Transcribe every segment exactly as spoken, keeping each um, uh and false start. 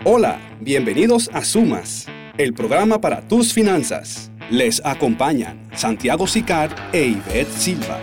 Hola, bienvenidos a Sumas, el programa para tus finanzas. Les acompañan Santiago Sicard e Ivette Silva.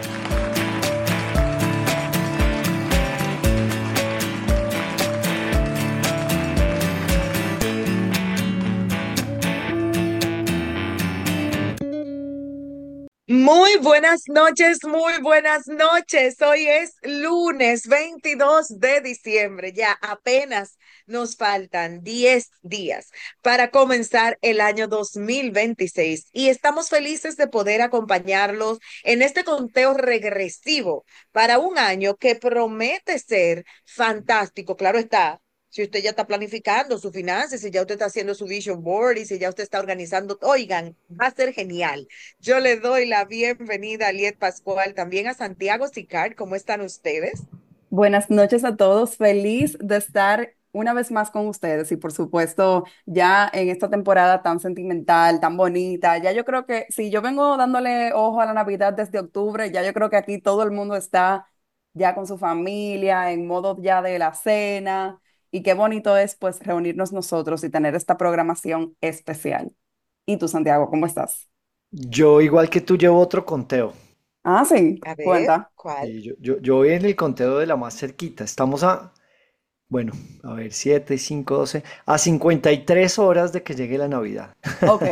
Muy buenas noches, muy buenas noches. Hoy es lunes veintidós de diciembre. Ya apenas nos faltan diez días para comenzar el año dos mil veintiséis y estamos felices de poder acompañarlos en este conteo regresivo para un año que promete ser fantástico. Claro está. Si usted ya está planificando sus finanzas, si ya usted está haciendo su vision board y si ya usted está organizando, oigan, va a ser genial. Yo le doy la bienvenida a Liet Pascual, también a Santiago Sicard. ¿Cómo están ustedes? Buenas noches a todos, feliz de estar una vez más con ustedes y por supuesto ya en esta temporada tan sentimental, tan bonita, ya yo creo que si yo vengo dándole ojo a la Navidad desde octubre, ya yo creo que aquí todo el mundo está ya con su familia, en modo ya de la cena y qué bonito es pues reunirnos nosotros y tener esta programación especial. ¿Y tú, Santiago, cómo estás? Yo, igual que tú, llevo otro conteo. Ah, sí, A ver, cuenta. ¿cuál? Y yo, yo, yo voy en el conteo de la más cerquita. Estamos a, bueno, a ver, siete, cinco, doce, a cincuenta y tres horas de que llegue la Navidad. Ok.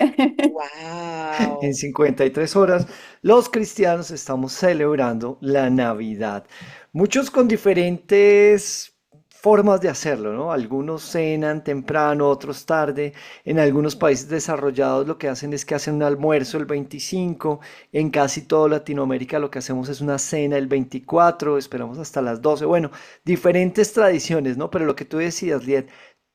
En Wow. cincuenta y tres horas, los cristianos estamos celebrando la Navidad. Muchos con diferentes formas de hacerlo, ¿no? Algunos cenan temprano, otros tarde. En algunos países desarrollados lo que hacen es que hacen un almuerzo el veinticinco. En casi toda Latinoamérica lo que hacemos es una cena el veinticuatro. Esperamos hasta las doce. Bueno, diferentes tradiciones, ¿no? Pero lo que tú decías, Liet,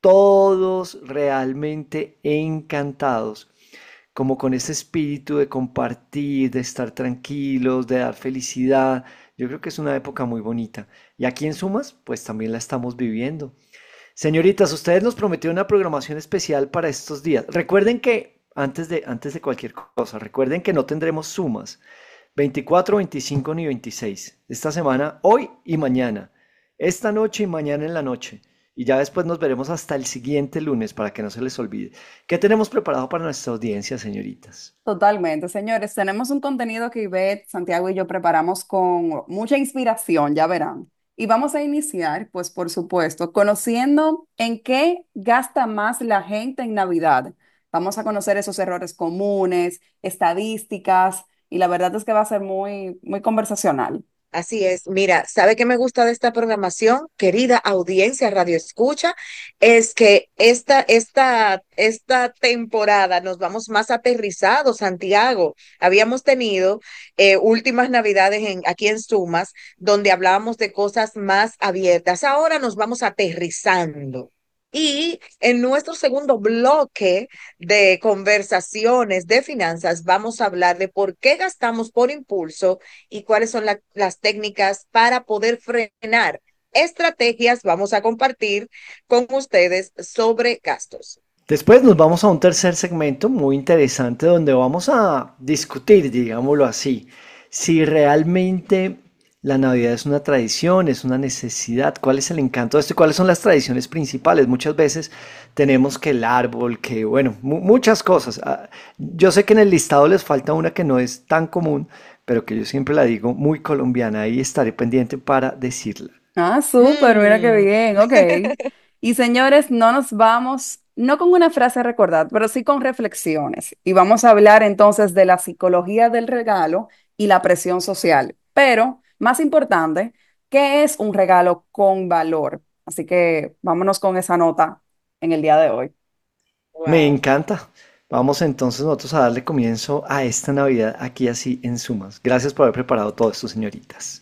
todos realmente encantados como con ese espíritu de compartir, de estar tranquilos, de dar felicidad. Yo creo que es una época muy bonita. Y aquí en Sumas, pues también la estamos viviendo. Señoritas, ustedes nos prometieron una programación especial para estos días. Recuerden que, antes de, antes de cualquier cosa, recuerden que no tendremos Sumas veinticuatro, veinticinco ni veintiséis. Esta semana, hoy y mañana. Esta noche y mañana en la noche. Y ya después nos veremos hasta el siguiente lunes para que no se les olvide. ¿Qué tenemos preparado para nuestra audiencia, señoritas? Totalmente, señores. Tenemos un contenido que Ivette, Santiago y yo preparamos con mucha inspiración, ya verán. Y vamos a iniciar, pues por supuesto, conociendo en qué gasta más la gente en Navidad. Vamos a conocer esos errores comunes, estadísticas, y la verdad es que va a ser muy, muy conversacional. Así es. Mira, ¿sabe qué me gusta de esta programación, querida audiencia Radio Escucha? Es que esta, esta, esta temporada nos vamos más aterrizados, Santiago. Habíamos tenido eh, últimas Navidades en, aquí en Sumas, donde hablábamos de cosas más abiertas. Ahora nos vamos aterrizando. Y en nuestro segundo bloque de conversaciones de finanzas, vamos a hablar de por qué gastamos por impulso y cuáles son la- las técnicas para poder frenar. Estrategias vamos a compartir con ustedes sobre gastos. Después nos vamos a un tercer segmento muy interesante donde vamos a discutir, digámoslo así, si realmente la Navidad es una tradición, es una necesidad, cuál es el encanto de esto y cuáles son las tradiciones principales. Muchas veces tenemos que el árbol, que bueno, mu- muchas cosas. Ah, Yo sé que en el listado les falta una que no es tan común, pero que yo siempre la digo muy colombiana y estaré pendiente para decirla. Ah, súper, mira qué Mm. bien, ok. Y señores, no nos vamos, no con una frase a recordar, pero sí con reflexiones. Y vamos a hablar entonces de la psicología del regalo y la presión social. Pero, más importante, ¿qué es un regalo con valor? Así que vámonos con esa nota en el día de hoy. Me Wow. encanta. Vamos entonces nosotros a darle comienzo a esta Navidad aquí así en Sumas. Gracias por haber preparado todo esto, señoritas.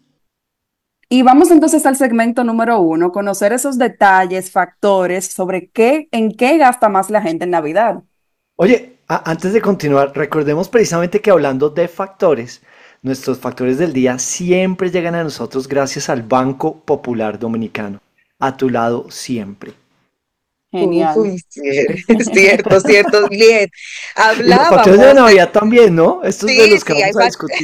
Y vamos entonces al segmento número uno, conocer esos detalles, factores sobre qué, en qué gasta más la gente en Navidad. Oye, a- antes de continuar, recordemos precisamente que hablando de factores, nuestros factores del día siempre llegan a nosotros gracias al Banco Popular Dominicano. A tu lado siempre. Genial. Uy, cier- cierto, cierto, bien. Y los factores de la Hablábamos de, Navidad también, ¿no? Estos de sí, los que sí, hay vamos a fac- discutir.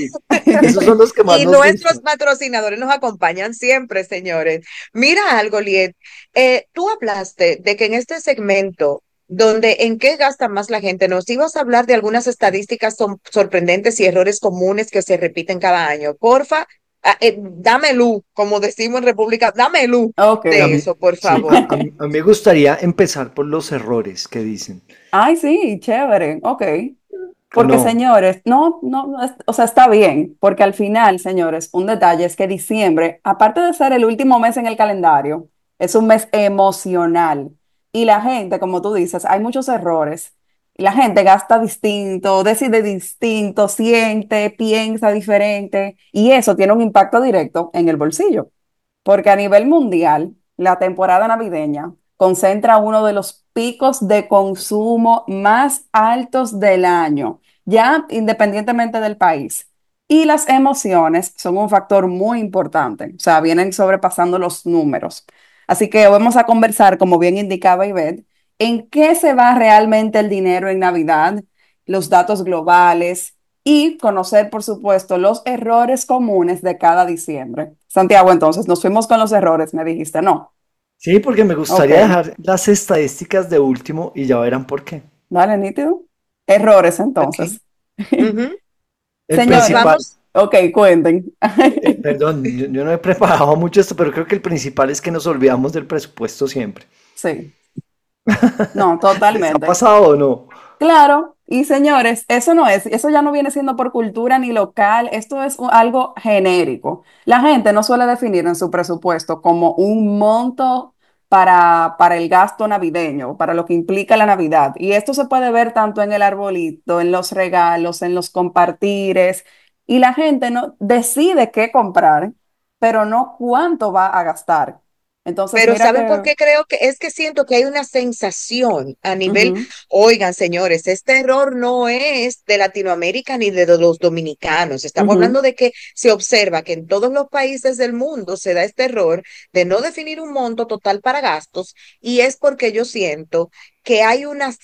Esos son los que más Y nos nuestros gustan. patrocinadores nos acompañan siempre, señores. Mira algo, Liet. Eh, tú hablaste de que en este segmento, donde en qué gasta más la gente, nos ibas a hablar de algunas estadísticas son- sorprendentes y errores comunes que se repiten cada año. Porfa, ah, eh, dame luz, como decimos en República, dame luz Ok. A de mí, eso, por sí, a, favor. a mí, a mí me gustaría empezar por los errores que dicen. Ay, sí, chévere, ok. ¿O Porque, no? señores, no, no, no es- o sea, está bien, porque al final, señores, un detalle es que diciembre, aparte de ser el último mes en el calendario, es un mes emocional. Y la gente, como tú dices, hay muchos errores. Y la gente gasta distinto, decide distinto, siente, piensa diferente, y eso tiene un impacto directo en el bolsillo. Porque a nivel mundial, la temporada navideña concentra uno de los picos de consumo más altos del año, ya independientemente del país. Y las emociones son un factor muy importante, o sea, vienen sobrepasando los números. Así que vamos a conversar, como bien indicaba Ivette, en qué se va realmente el dinero en Navidad, los datos globales y conocer, por supuesto, los errores comunes de cada diciembre. Santiago, entonces, nos fuimos con los errores, me dijiste, no. Sí, porque me Ok, gustaría dejar las estadísticas de último y ya verán por qué. vale, nítido. Errores, Ok. entonces. Ujú. El Pues Señores, principal, vamos, ok, cuenten. eh, perdón, yo, yo no he preparado mucho esto, pero creo que el principal es que nos olvidamos del presupuesto siempre. Sí, no, ¿Les ha totalmente. pasado o no? Claro, y señores, eso no es, eso ya no viene siendo por cultura ni local, esto es u- algo genérico. La gente no suele definir en su presupuesto como un monto para, para el gasto navideño, para lo que implica la Navidad. Y esto se puede ver tanto en el arbolito, en los regalos, en los compartires, y la gente no decide qué comprar, pero no cuánto va a gastar. Entonces, pero mira ¿saben por que... qué creo que es que siento que hay una sensación a nivel, Ujú, oigan, señores, este error no es de Latinoamérica ni de los dominicanos. Estamos ujú, hablando de que se observa que en todos los países del mundo se da este error de no definir un monto total para gastos y es porque yo siento que hay una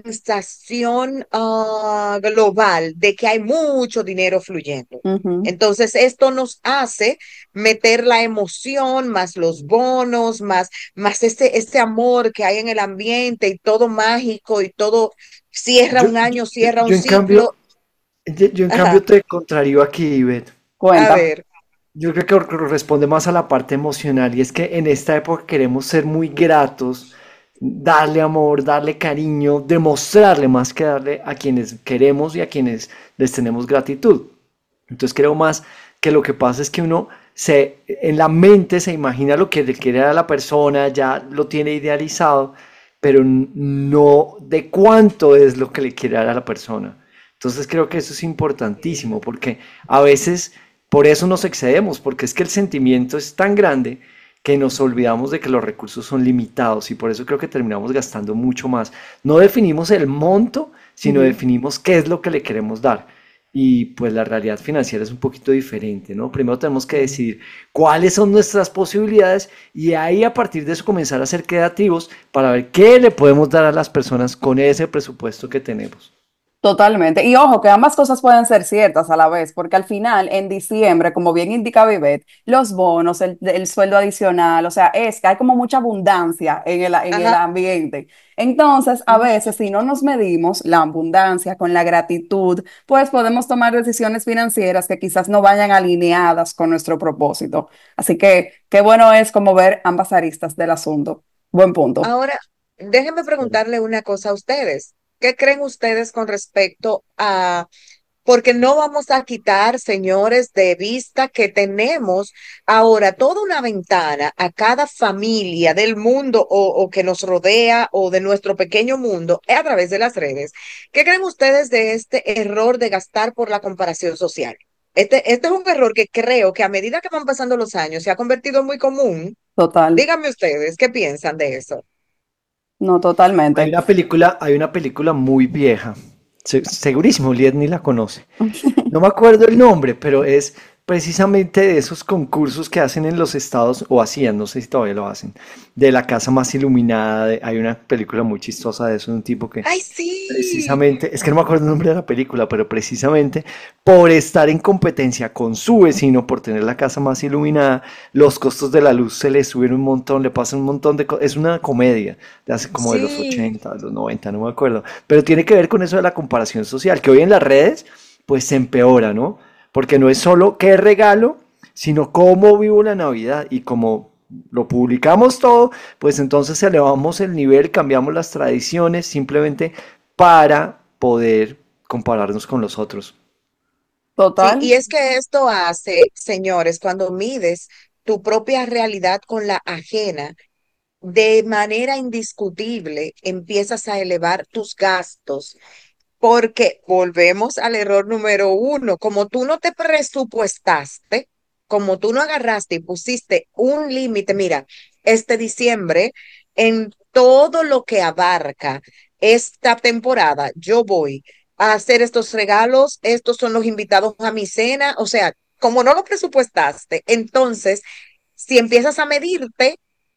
sensación ah, global de que hay mucho dinero fluyendo. ujú. Entonces, esto nos hace meter la emoción, más los bonos, más, más este, este amor que hay en el ambiente y todo mágico y todo cierra Yo, un yo, año, yo- cierra un yo en cambio, ciclo. yo, yo en cambio Ajá, te contrario aquí, Ivette. a Cuenta. ver, Yo creo que corresponde más a la parte emocional y es que en esta época queremos ser muy gratos, darle amor, darle cariño, demostrarle más que darle a quienes queremos y a quienes les tenemos gratitud. Entonces creo más que lo que pasa es que uno se, en la mente se imagina lo que le quiere dar a la persona, ya lo tiene idealizado, pero n- no de cuánto es lo que le quiere dar a la persona. Entonces creo que eso es importantísimo porque a veces por eso nos excedemos, porque es que el sentimiento es tan grande que nos olvidamos de que los recursos son limitados y por eso creo que terminamos gastando mucho más. No definimos el monto, sino Ujú. definimos qué es lo que le queremos dar. Y pues la realidad financiera es un poquito diferente, ¿no? Primero tenemos que decidir cuáles son nuestras posibilidades y ahí a partir de eso comenzar a ser creativos para ver qué le podemos dar a las personas con ese presupuesto que tenemos. Totalmente. Y ojo, que ambas cosas pueden ser ciertas a la vez, porque al final, en diciembre, como bien indica Vivet, los bonos, el, el sueldo adicional, o sea, es que hay como mucha abundancia en el, en el ajá. ambiente. Entonces, a Ujú. veces, si no nos medimos la abundancia con la gratitud, pues podemos tomar decisiones financieras que quizás no vayan alineadas con nuestro propósito. Así que qué bueno es como ver ambas aristas del asunto. Buen punto. Ahora, déjenme preguntarle una cosa a ustedes. ¿Qué creen ustedes con respecto a porque no vamos a quitar, señores, de vista que tenemos ahora toda una ventana a cada familia del mundo o, o que nos rodea o de nuestro pequeño mundo a través de las redes? ¿Qué creen ustedes de este error de gastar por la comparación social? Este, este es un error que creo que a medida que van pasando los años se ha convertido muy común. Total. Díganme ustedes, ¿qué piensan de eso? No, Hay totalmente. una película, hay una película muy vieja, se- segurísimo, Lied ni la conoce. No me acuerdo el nombre, pero es precisamente de esos concursos que hacen en los estados, o hacían, no sé si todavía lo hacen, de la casa más iluminada. de- hay una película muy chistosa de eso, de un tipo que Ay, sí. precisamente, es que no me acuerdo el nombre de la película, pero precisamente por estar en competencia con su vecino, por tener la casa más iluminada, los costos de la luz se le suben un montón, le pasan un montón de cosas. Es una comedia de hace como de los Sí. ochenta, de los noventa, no me acuerdo. Pero tiene que ver con eso de la comparación social, que hoy en las redes, pues se empeora, ¿no? Porque no es solo qué regalo, sino cómo vivo la Navidad. Y como lo publicamos todo, pues entonces elevamos el nivel, cambiamos las tradiciones, simplemente para poder compararnos con los otros. Sí, Total. y es que esto hace, señores, cuando mides tu propia realidad con la ajena, de manera indiscutible empiezas a elevar tus gastos, porque volvemos al error número uno, como tú no te presupuestaste, como tú no agarraste y pusiste un límite, mira, este diciembre, en todo lo que abarca esta temporada, yo voy a hacer estos regalos, estos son los invitados a mi cena, o sea, como no lo presupuestaste, entonces, si empiezas a medirte,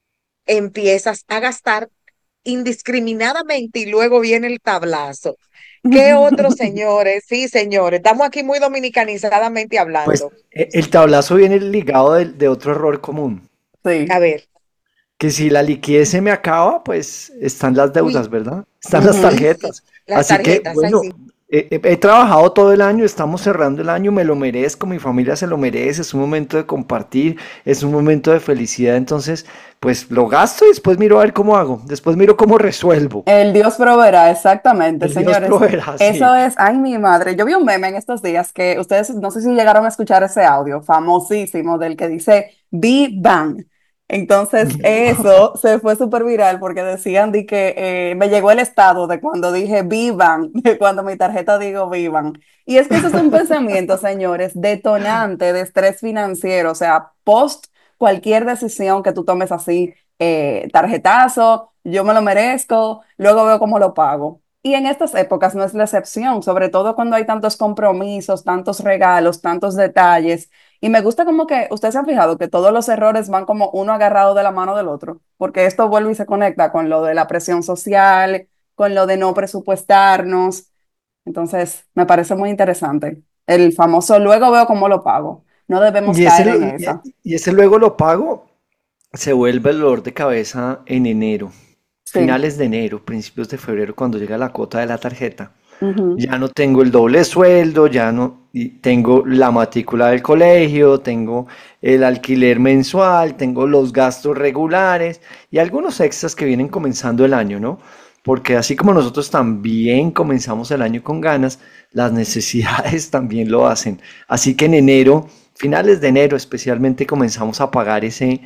empiezas a gastar indiscriminadamente y luego viene el tablazo. ¿Qué otros señores? Sí, señores, estamos aquí muy dominicanizadamente Pues hablando. e- el tablazo viene ligado de, de otro error común, A Sí. ver, que si la liquidez se me acaba, pues están las uy, deudas, ¿verdad? Están las Ujú. ay, sí, tarjetas. las Así que, tarjetas, ay, bueno, sí. he, he- he trabajado todo el año, estamos cerrando el año, me lo merezco, mi familia se lo merece, es un momento de compartir, es un momento de felicidad, entonces, pues lo gasto y después miro a ver cómo hago, después miro cómo resuelvo. El Dios proveerá, exactamente, El Dios señores. proveerá, sí. Eso es, ay, mi madre. Yo vi un meme en estos días que ustedes, no sé si llegaron a escuchar ese audio famosísimo del que dice Be Bang. Entonces, eso se fue súper viral porque decían de que eh, me llegó el estado de cuando dije Vivan, de cuando mi tarjeta digo Vivan. Y es que eso es un pensamiento, señores, detonante de estrés financiero, o sea, post cualquier decisión que tú tomes así, eh, tarjetazo, yo me lo merezco, luego veo cómo lo pago. Y en estas épocas no es la excepción, sobre todo cuando hay tantos compromisos, tantos regalos, tantos detalles. Y me gusta como que ustedes se han fijado que todos los errores van como uno agarrado de la mano del otro, porque esto vuelve y se conecta con lo de la presión social, con lo de no presupuestarnos. Entonces, me parece muy interesante. El famoso luego veo cómo lo pago. No debemos Y ese, caer lo- en y esa. y ese luego lo pago, se vuelve el dolor de cabeza en enero, Sí. finales de enero, principios de febrero, cuando llega la cuota de la tarjeta. Ujú. Ya no tengo el doble sueldo, ya no, y tengo la matrícula del colegio, tengo el alquiler mensual, tengo los gastos regulares y algunos extras que vienen comenzando el año, ¿no? Porque así como nosotros también comenzamos el año con ganas, las necesidades también lo hacen. Así que en enero, finales de enero especialmente, comenzamos a pagar ese,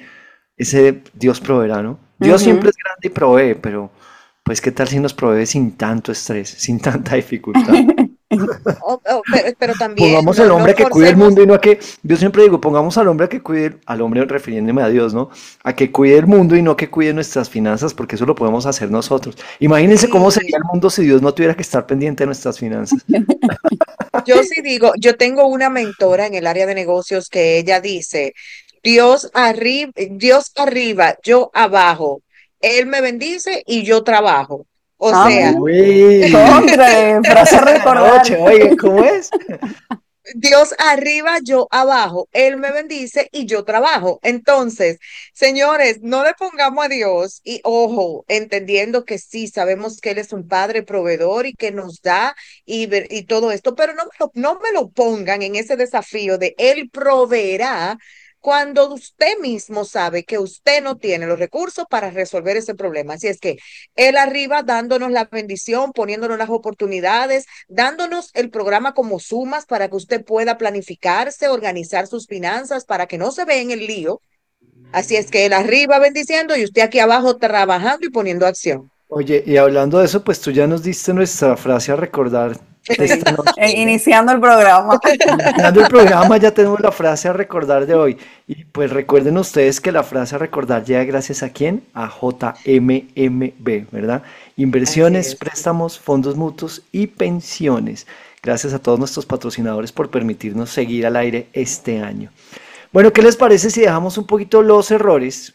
ese Dios proveerá, ¿no? Dios siempre Ujú. es grande y provee, pero pues qué tal si nos provee sin tanto estrés, sin tanta dificultad. Oh, oh, pero, pero también Pongamos el no, no hombre que cuide el mundo forcemos. y no a que, yo siempre digo, pongamos al hombre que cuide, al hombre refiriéndome a Dios, ¿no? A que cuide el mundo y no que cuide nuestras finanzas, porque eso lo podemos hacer nosotros. Imagínense cómo sería Sí, el mundo si Dios no tuviera que estar pendiente de nuestras finanzas. yo sí digo, yo tengo una mentora en el área de negocios que ella dice, Dios arriba, Dios arriba, yo abajo. Él me bendice y yo trabajo. O sea, Amén. Uy, Contra, frase a esa de recordar. anoche, oye, ¿cómo es? Dios arriba, yo abajo. Él me bendice y yo trabajo. Entonces, señores, no le pongamos a Dios y ojo, entendiendo que sí, sabemos que Él es un padre proveedor y que nos da y, ver- y todo esto, pero no me lo, no me lo pongan en ese desafío de Él proveerá cuando usted mismo sabe que usted no tiene los recursos para resolver ese problema. Así es que Él arriba dándonos la bendición, poniéndonos las oportunidades, dándonos el programa como sumas para que usted pueda planificarse, organizar sus finanzas para que no se vea en el lío. Así es que él arriba bendiciendo y usted aquí abajo trabajando y poniendo acción. Oye, y hablando de eso, pues tú ya nos diste nuestra frase a recordar de esta Sí. noche, E- ¿verdad? iniciando el programa. Iniciando el programa ya tenemos la frase a recordar de hoy. Y pues recuerden ustedes que la frase a recordar llega gracias a quién? A J M M B, ¿verdad? Así Inversiones, es. préstamos, fondos mutuos y pensiones. Gracias a todos nuestros patrocinadores por permitirnos seguir al aire este año. Bueno, ¿qué les parece si dejamos un poquito los errores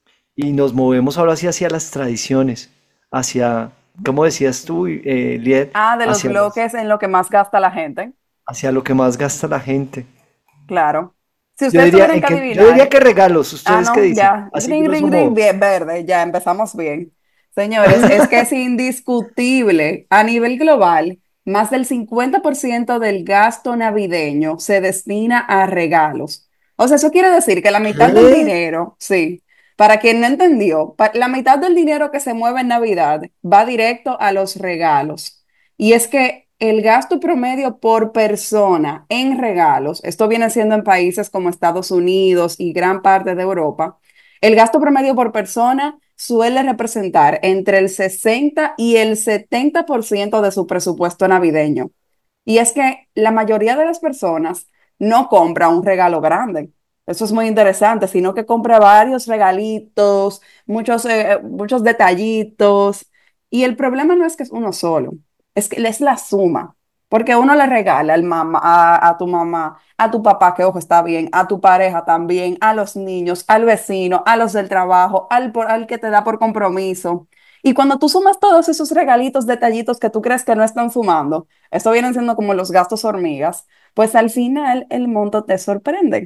y nos movemos ahora sí hacia las tradiciones, hacia, ¿cómo decías tú, eh, Liet? Ah, de los Hacia los- bloques en lo que más gasta la gente. hacia lo que más gasta la gente. Claro. Si Yo ustedes diría, tuvieran en que que, yo diría adivinar. que regalos, Ah, ¿ustedes qué no, dicen? ya. Así Ring, grosso ring, ring, modo. bien, verde, ya empezamos bien. Señores, es que es indiscutible. A nivel global, más del cincuenta por ciento del gasto navideño se destina a regalos. O sea, eso quiere decir que la mitad del ¿Qué? dinero, sí, para quien no entendió, pa- la mitad del dinero que se mueve en Navidad va directo a los regalos. Y es que el gasto promedio por persona en regalos, esto viene siendo en países como Estados Unidos y gran parte de Europa, el gasto promedio por persona suele representar entre el sesenta y el setenta por ciento de su presupuesto navideño. Y es que la mayoría de las personas no compra un regalo grande. Eso es muy interesante, sino que compra varios regalitos, muchos, eh, muchos detallitos. Y el problema no es que es uno solo, es que es la suma. Porque uno le regala al mamá, a, a tu mamá, a tu papá, que ojo, está bien, a tu pareja también, a los niños, al vecino, a los del trabajo, al, por- al que te da por compromiso. Y cuando tú sumas todos esos regalitos, detallitos que tú crees que no están sumando, esto vienen siendo como los gastos hormigas, pues al final el monto te sorprende.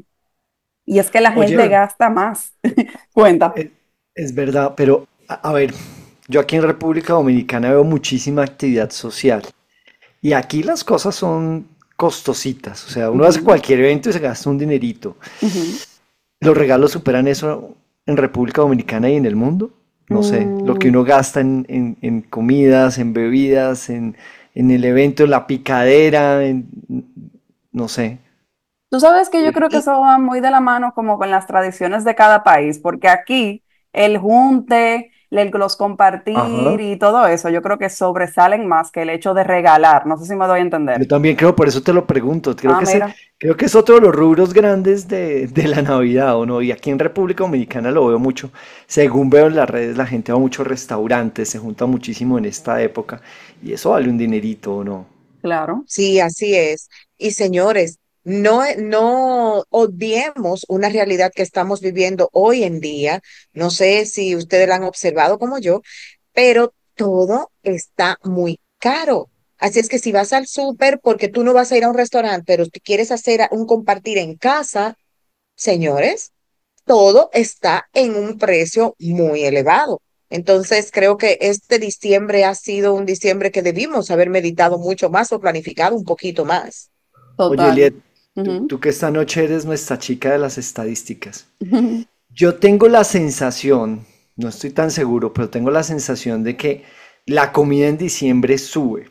Y es que la gente Oye, gasta más. Cuenta. es, es verdad, pero a, a ver, yo aquí en República Dominicana veo muchísima actividad social y aquí las cosas son costositas, o sea, uno hace Ujú, cualquier evento y se gasta un dinerito. ujú. ¿Los regalos superan eso en República Dominicana y en el mundo? No sé, lo que Mm, uno gasta en, en- en comidas, en bebidas, en, en el evento, en la picadera, en, no sé. Tú sabes que yo creo que Y eso va muy de la mano como con las tradiciones de cada país, porque aquí el junte, el, los compartir Ajá. y todo eso, yo creo que sobresalen más que el hecho de regalar. No sé si me doy a Yo entender. también creo, por eso te lo pregunto. Creo Ah, que ese, mira. creo que es otro de los rubros grandes de, de la Navidad, ¿o no? Y aquí en República Dominicana lo veo mucho. Según veo en las redes, la gente va a muchos restaurantes, se junta muchísimo en esta época. Y eso vale un dinerito, ¿o no? Claro. sí, así es. Y señores, no, no odiemos una realidad que estamos viviendo hoy en día. No sé si ustedes la han observado como yo, pero todo está muy caro. Así es que si vas al súper, porque tú no vas a ir a un restaurante, pero tú quieres hacer a- un compartir en casa, señores, todo está en un precio muy elevado. Entonces, creo que este diciembre ha sido un diciembre que debimos haber meditado mucho más o planificado un poquito más. Oye, Total. Eliet, tú, Ujú. tú que esta noche eres nuestra chica de las estadísticas. Yo tengo la sensación, no estoy tan seguro, pero tengo la sensación de que la comida en diciembre sube.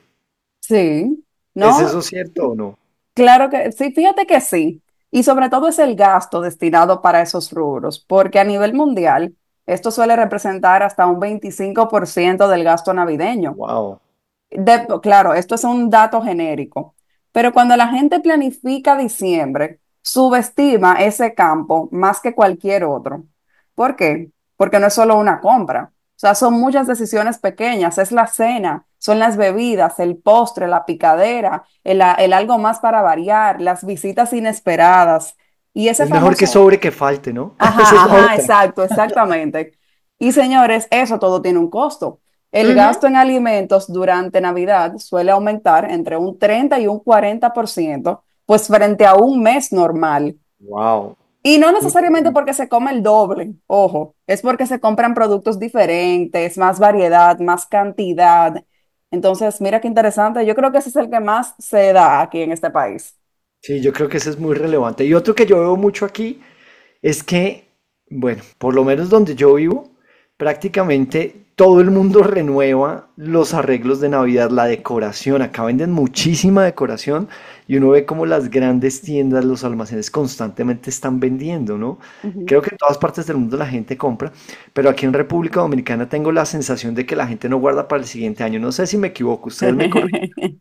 Sí. ¿Es ¿No? eso cierto o no? Claro que sí, fíjate que sí. Y sobre todo es el gasto destinado para esos rubros, porque a nivel mundial esto suele representar hasta un veinticinco por ciento del gasto navideño. Wow. De- claro, esto es un dato genérico, pero cuando la gente planifica diciembre, subestima ese campo más que cualquier otro. ¿Por qué? Porque no es solo una compra, o sea, son muchas decisiones pequeñas, es la cena, son las bebidas, el postre, la picadera, el, a- el algo más para variar, las visitas inesperadas y ese Es mejor que famoso. sobre que falte, ¿no? Esa Ajá, es la ajá, otra. exacto, exactamente. Y señores, eso todo tiene un costo. El Ujú. gasto en alimentos durante Navidad suele aumentar entre un treinta y un cuarenta por ciento, pues frente a un mes normal. Wow. Y no necesariamente porque se come el doble, ojo, es porque se compran productos diferentes, más variedad, más cantidad. Entonces, mira qué interesante. Yo creo que ese es el que más se da aquí en este país. Sí, yo creo que eso es muy relevante. Y otro que yo veo mucho aquí es que, bueno, por lo menos donde yo vivo, prácticamente todo el mundo renueva los arreglos de Navidad, la decoración. Acá venden muchísima decoración y uno ve como las grandes tiendas, los almacenes constantemente están vendiendo, ¿no? Ujú. Creo que en todas partes del mundo la gente compra, pero aquí en República Dominicana tengo la sensación de que la gente no guarda para el siguiente año. No sé si me equivoco, ustedes me corrigen.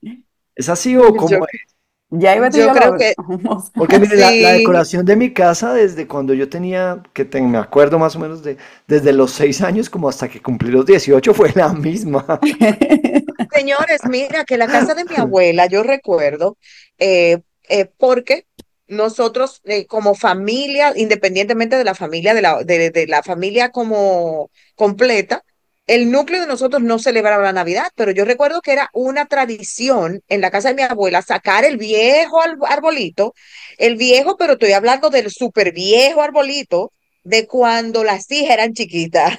¿Es así o Yo, cómo es? Ya Ivette y yo yo lo creo que hablamos. Porque mire, la, la sí. decoración de mi casa desde cuando yo tenía, que te- me acuerdo más o menos de, desde los seis años como hasta que cumplí los dieciocho fue la misma. Señores, mira que la casa de mi abuela, yo recuerdo, eh, eh, porque nosotros eh, como familia, independientemente de la familia, de la, de, de la familia como completa, el núcleo de nosotros no celebraba la Navidad, pero yo recuerdo que era una tradición en la casa de mi abuela sacar el viejo al- arbolito, el viejo, pero estoy hablando del súper viejo arbolito de cuando las hijas eran chiquitas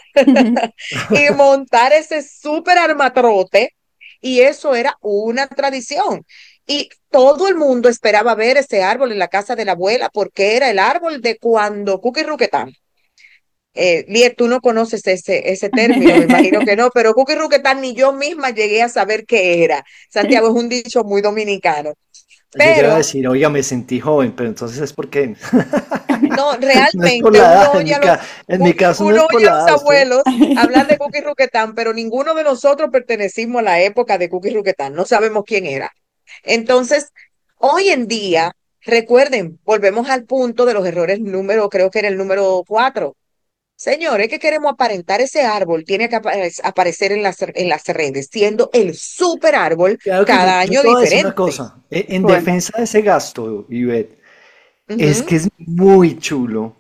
y montar ese súper armatrote y eso era una tradición. Y todo el mundo esperaba ver ese árbol en la casa de la abuela porque era el árbol de cuando Cookie Ruquetán. Eh, Lier, tú no conoces ese, ese término, me imagino que no, pero Cookie Ruquetán ni yo misma llegué a saber qué era. Santiago, es un dicho muy dominicano. Yo ya iba a Pero decir, oiga, me sentí joven, pero entonces es porque no, no es por realmente la uno edad, en oye mi, a los, ca- en mi u- caso no uno es por oye a la los edad, estoy... abuelos hablar de Cookie Ruquetán, pero ninguno de nosotros pertenecimos a la época de Cookie Ruquetán, no sabemos quién era. Entonces, hoy en día, recuerden, volvemos al punto de los errores número, creo que era el número cuatro. Señores, que queremos aparentar ese árbol, tiene que apare- aparecer en las, en las redes, siendo el super árbol Claro que yo, cada yo año te voy a decir una diferente. cosa, e- en Cuenta. defensa de ese gasto, Ivette, es Ujú. que es muy chulo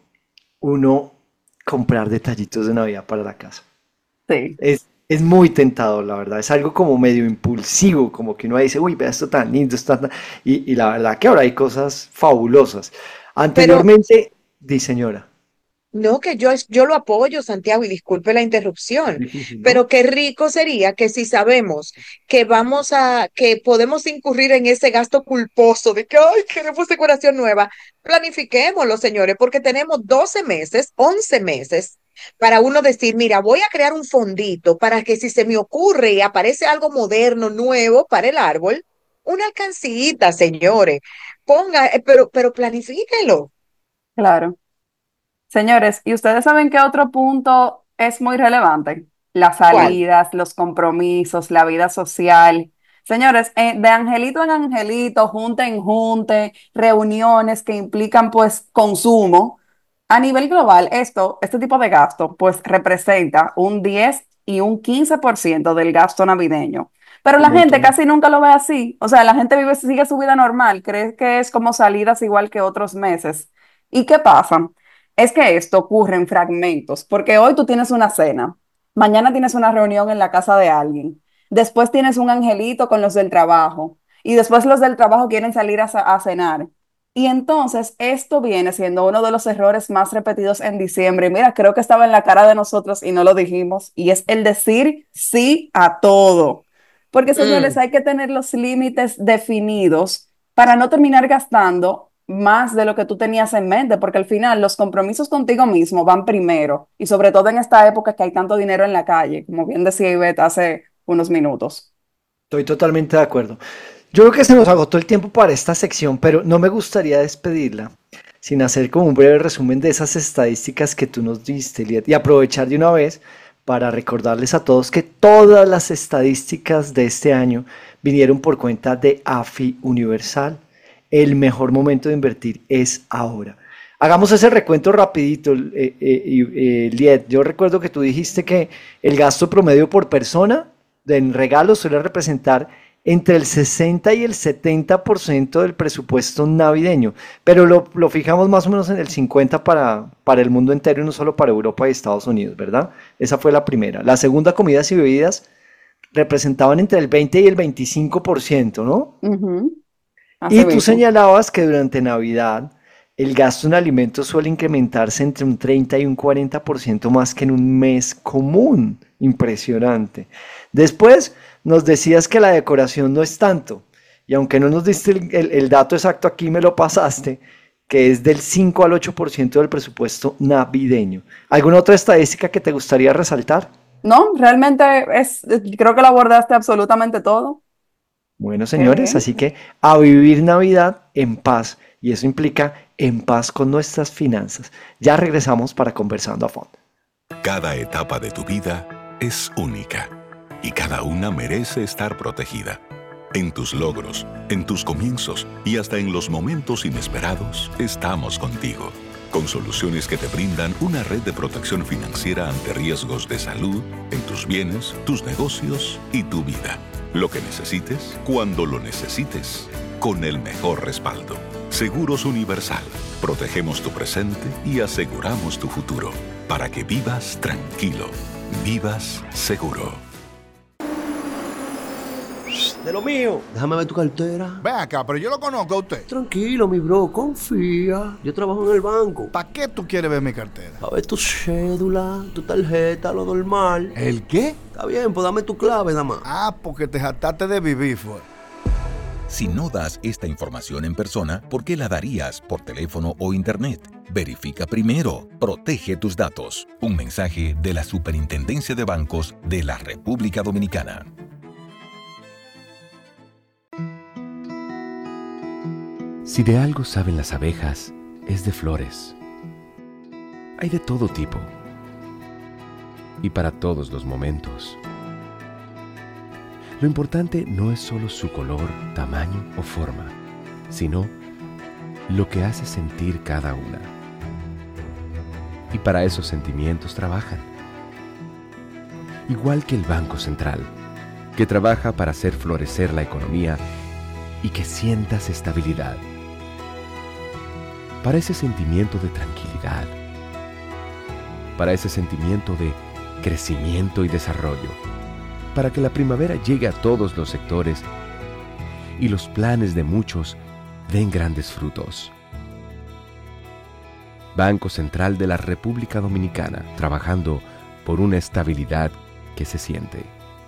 uno comprar detallitos de Navidad para la casa. Sí. Es, es muy tentador, la verdad. Es algo como medio impulsivo, como que uno dice, uy, vea esto tan lindo, esto tan... Y, y la verdad que ahora hay cosas fabulosas. Pero Anteriormente, di señora, no, que yo, es- yo lo apoyo, Santiago, y disculpe la es interrupción, difícil, pero ¿no? qué rico sería que si sabemos que vamos a, que podemos incurrir en ese gasto culposo de que, ay, queremos decoración nueva, planifiquémoslo, señores, porque tenemos doce meses, once meses para uno decir, mira, voy a crear un fondito para que si se me ocurre y aparece algo moderno, nuevo para el árbol, una alcancita, señores, ponga, eh, pero, pero planifíquelo. Claro. Señores, ¿y ustedes saben qué otro punto es muy relevante? Las ¿Cuál? salidas, los compromisos, la vida social. Señores, eh, de angelito en angelito, junte en junte, reuniones que implican pues consumo. A nivel global, esto, este tipo de gasto pues representa un diez y un quince por ciento del gasto navideño. Pero Un la gente montón. casi nunca lo ve así. O sea, la gente vive, sigue su vida normal, cree que es como salidas igual que otros meses. ¿Y qué pasa? Es que esto ocurre en fragmentos, porque hoy tú tienes una cena, mañana tienes una reunión en la casa de alguien, después tienes un angelito con los del trabajo y después los del trabajo quieren salir a, a cenar. Y entonces esto viene siendo uno de los errores más repetidos en diciembre. Y mira, creo que estaba en la cara de nosotros y no lo dijimos, y es el decir sí a todo. Porque señores, Mm. hay que tener los límites definidos para no terminar gastando más de lo que tú tenías en mente, porque al final los compromisos contigo mismo van primero, y sobre todo en esta época que hay tanto dinero en la calle, como bien decía Ivette hace unos minutos. Estoy totalmente de acuerdo. Yo creo que se nos agotó el tiempo para esta sección, pero no me gustaría despedirla sin hacer como un breve resumen de esas estadísticas que tú nos diste, Liet, y aprovechar de una vez para recordarles a todos que todas las estadísticas de este año vinieron por cuenta de AFI Universal. El mejor momento de invertir es ahora. Hagamos ese recuento rapidito, eh, eh, eh, Liet. Yo recuerdo que tú dijiste que el gasto promedio por persona en regalos suele representar entre el sesenta y el setenta por ciento del presupuesto navideño, pero lo, lo fijamos más o menos en el cincuenta para, para el mundo entero y no solo para Europa y Estados Unidos, ¿verdad? Esa fue la primera. La segunda, comidas y bebidas, representaban entre el veinte y el veinticinco por ciento, ¿no? Ujú, así Y tú mismo. señalabas que durante Navidad el gasto en alimentos suele incrementarse entre un treinta y un cuarenta por ciento más que en un mes común. Impresionante. Después nos decías que la decoración no es tanto. Y aunque no nos diste el, el- el dato exacto, aquí me lo pasaste, que es del cinco al ocho por ciento del presupuesto navideño. ¿Alguna otra estadística que te gustaría resaltar? No, realmente es, creo que lo abordaste absolutamente todo. Bueno, Qué señores, bien. así que a vivir Navidad en paz. Y eso implica en paz con nuestras finanzas. Ya regresamos para Conversando a Fondo. Cada etapa de tu vida es única y cada una merece estar protegida. En tus logros, en tus comienzos y hasta en los momentos inesperados, estamos contigo. Con soluciones que te brindan una red de protección financiera ante riesgos de salud, en tus bienes, tus negocios y tu vida. Lo que necesites, cuando lo necesites, con el mejor respaldo. Seguros Universal. Protegemos tu presente y aseguramos tu futuro. Para que vivas tranquilo. Vivas seguro. De lo mío. Déjame ver tu cartera. Ve acá, pero yo lo conozco a usted. Tranquilo, mi bro, confía. Yo trabajo en el banco. ¿Para qué tú quieres ver mi cartera? A ver tu cédula, tu tarjeta, lo normal. ¿El qué? Está bien, pues dame tu clave, nada más. Ah, porque te jactaste de vivir, fue. Si no das esta información en persona, ¿por qué la darías por teléfono o internet? Verifica primero. Protege tus datos. Un mensaje de la Superintendencia de Bancos de la República Dominicana. Si de algo saben las abejas, es de flores. Hay de todo tipo y para todos los momentos. Lo importante no es solo su color, tamaño o forma, sino lo que hace sentir cada una. Y para esos sentimientos trabajan. Igual que el Banco Central, que trabaja para hacer florecer la economía y que sientas estabilidad. Para ese sentimiento de tranquilidad, para ese sentimiento de crecimiento y desarrollo, para que la primavera llegue a todos los sectores y los planes de muchos den grandes frutos. Banco Central de la República Dominicana, trabajando por una estabilidad que se siente.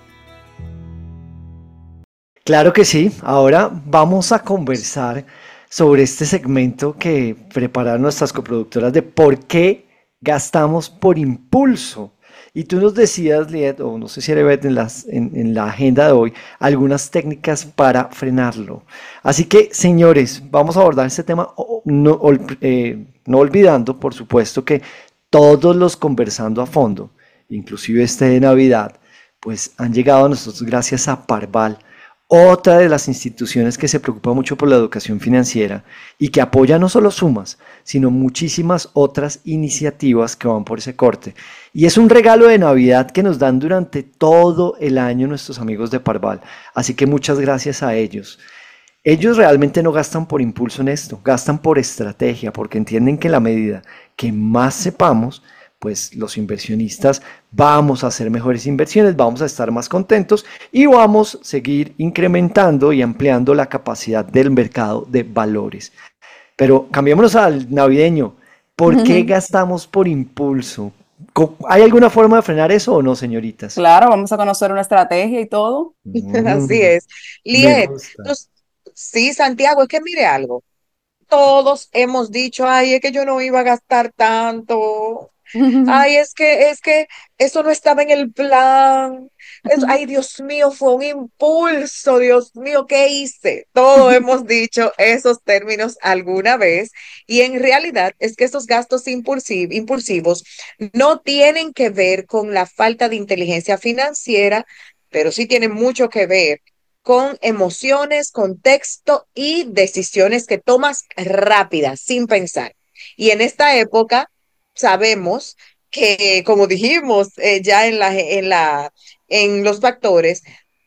Claro que sí, ahora vamos a conversar sobre este segmento que prepararon nuestras coproductoras de por qué gastamos por impulso. Y tú nos decías, Liet, o no sé si era Beth, en, las, en, en la agenda de hoy, algunas técnicas para frenarlo. Así que, señores, vamos a abordar este tema, no, eh, no olvidando, por supuesto, que todos los conversando a fondo, inclusive este de Navidad, pues han llegado a nosotros gracias a Parval, otra de las instituciones que se preocupa mucho por la educación financiera y que apoya no solo Sumas, sino muchísimas otras iniciativas que van por ese corte. Y es un regalo de Navidad que nos dan durante todo el año nuestros amigos de Parval. Así que muchas gracias a ellos. Ellos realmente no gastan por impulso en esto, gastan por estrategia, porque entienden que en la medida que más sepamos, pues los inversionistas vamos a hacer mejores inversiones, vamos a estar más contentos y vamos a seguir incrementando y ampliando la capacidad del mercado de valores. Pero cambiémonos al navideño. ¿Por qué gastamos por impulso? ¿Hay alguna forma de frenar eso o no, señoritas? Claro, vamos a conocer una estrategia y todo. Mm, Así es. me Liet, gusta. tú- sí, Santiago, es que mire algo. Todos hemos dicho, ay, es que yo no iba a gastar tanto. Ay, es que, es que eso no estaba en el plan. Es- ay, Dios mío, fue un impulso, Dios mío, ¿qué hice? Todos hemos dicho esos términos alguna vez y en realidad es que esos gastos impulsiv- impulsivos no tienen que ver con la falta de inteligencia financiera, pero sí tienen mucho que ver con emociones, contexto y decisiones que tomas rápidas, sin pensar. Y en esta época sabemos que, como dijimos eh, ya en la, en la, en los factores,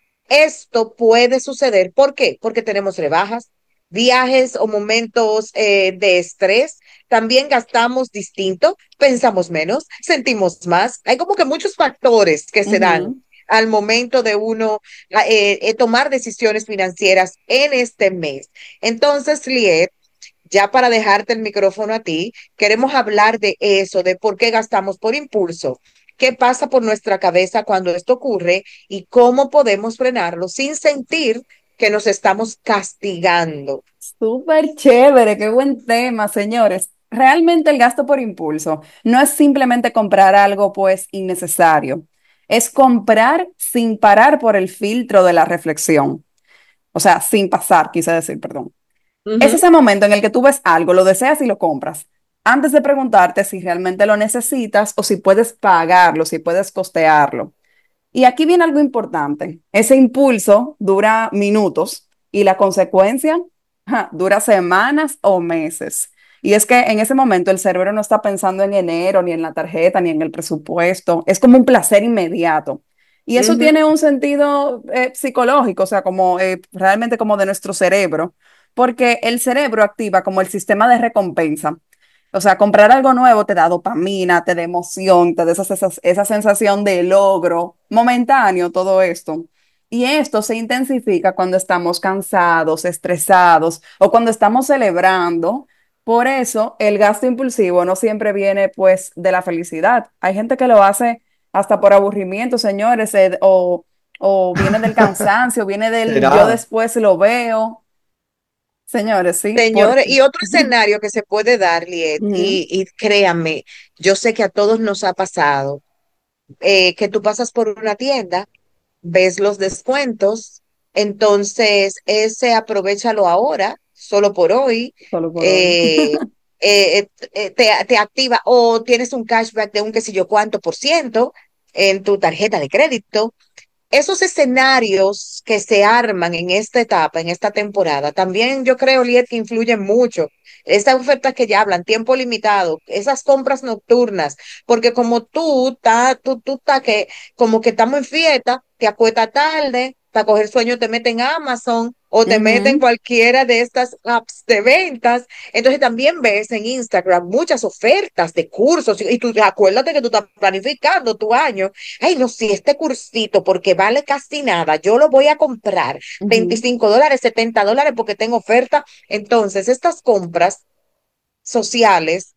esto puede suceder. ¿Por qué? Porque tenemos rebajas, viajes o momentos eh, de estrés. También gastamos distinto, pensamos menos, sentimos más. Hay como que muchos factores que se dan Ujú. al momento de uno eh, eh, tomar decisiones financieras en este mes. Entonces, Liet, ya para dejarte el micrófono a ti, queremos hablar de eso, de por qué gastamos por impulso, qué pasa por nuestra cabeza cuando esto ocurre y cómo podemos frenarlo sin sentir que nos estamos castigando. Súper chévere, qué buen tema, señores. Realmente el gasto por impulso no es simplemente comprar algo pues innecesario, es comprar sin parar por el filtro de la reflexión, o sea, sin pasar, quise decir, perdón. Es Ujú. ese momento en el que tú ves algo, lo deseas y lo compras, antes de preguntarte si realmente lo necesitas o si puedes pagarlo, si puedes costearlo. Y aquí viene algo importante. Ese impulso dura minutos y la consecuencia ja, dura semanas o meses. Y es que en ese momento el cerebro no está pensando en enero, ni en la tarjeta, ni en el presupuesto. Es como un placer inmediato. Y eso Ujú. tiene un sentido eh, psicológico, o sea, como eh, realmente como de nuestro cerebro, porque el cerebro activa como el sistema de recompensa. O sea, comprar algo nuevo te da dopamina, te da emoción, te da esa, esa, esa sensación de logro momentáneo, todo esto. Y esto se intensifica cuando estamos cansados, estresados o cuando estamos celebrando. Por eso, el gasto impulsivo no siempre viene pues de la felicidad. Hay gente que lo hace hasta por aburrimiento, señores, eh, o, o viene del cansancio, viene del yo ¿Será? después lo veo. Señores, sí, Señores, porque... y otro escenario que se puede dar, Liet, Ujú, y, y créanme, yo sé que a todos nos ha pasado, eh, que tú pasas por una tienda, ves los descuentos, entonces ese aprovéchalo ahora, solo por hoy, solo por hoy. eh, eh, eh, te, te activa o tienes un cashback de un qué sé yo cuánto por ciento en tu tarjeta de crédito. Esos escenarios que se arman en esta etapa, en esta temporada, también yo creo, Liet, que influyen mucho. Estas ofertas que ya hablan, tiempo limitado, esas compras nocturnas, porque como tú, ta, tú, tú estás que, como que estamos en fiesta, te acuestas tarde, para coger sueño te meten en Amazon o te meten en Ujú, cualquiera de estas apps de ventas. Entonces también ves en Instagram muchas ofertas de cursos y, y tú acuérdate que tú estás planificando tu año. Ay, no, sí, este cursito, porque vale casi nada, yo lo voy a comprar, ujú, veinticinco dólares, setenta dólares, porque tengo oferta. Entonces, estas compras sociales,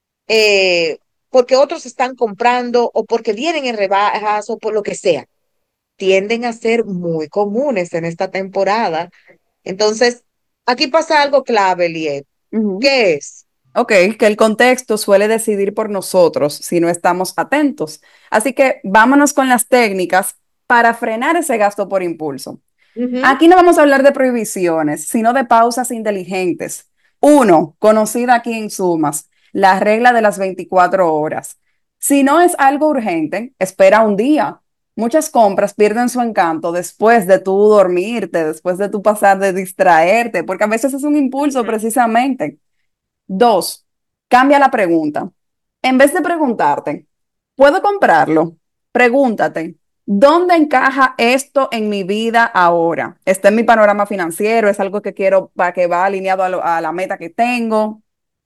eh, porque otros están comprando o porque vienen en rebajas o por lo que sea, tienden a ser muy comunes en esta temporada. Entonces, aquí pasa algo clave, Liet. ujú. ¿Qué es? Ok, que el contexto suele decidir por nosotros si no estamos atentos. Así que vámonos con las técnicas para frenar ese gasto por impulso. Ujú. Aquí no vamos a hablar de prohibiciones, sino de pausas inteligentes. Uno, conocida aquí en Sumas, la regla de las veinticuatro horas. Si no es algo urgente, espera un día. Muchas compras pierden su encanto después de tú dormirte, después de tú pasar de distraerte, porque a veces es un impulso Ujú. precisamente. Dos, cambia la pregunta. En vez de preguntarte, ¿puedo comprarlo? Pregúntate, ¿dónde encaja esto en mi vida ahora? ¿Está en mi panorama financiero? ¿Es algo que quiero para que va alineado a, lo- a la meta que tengo?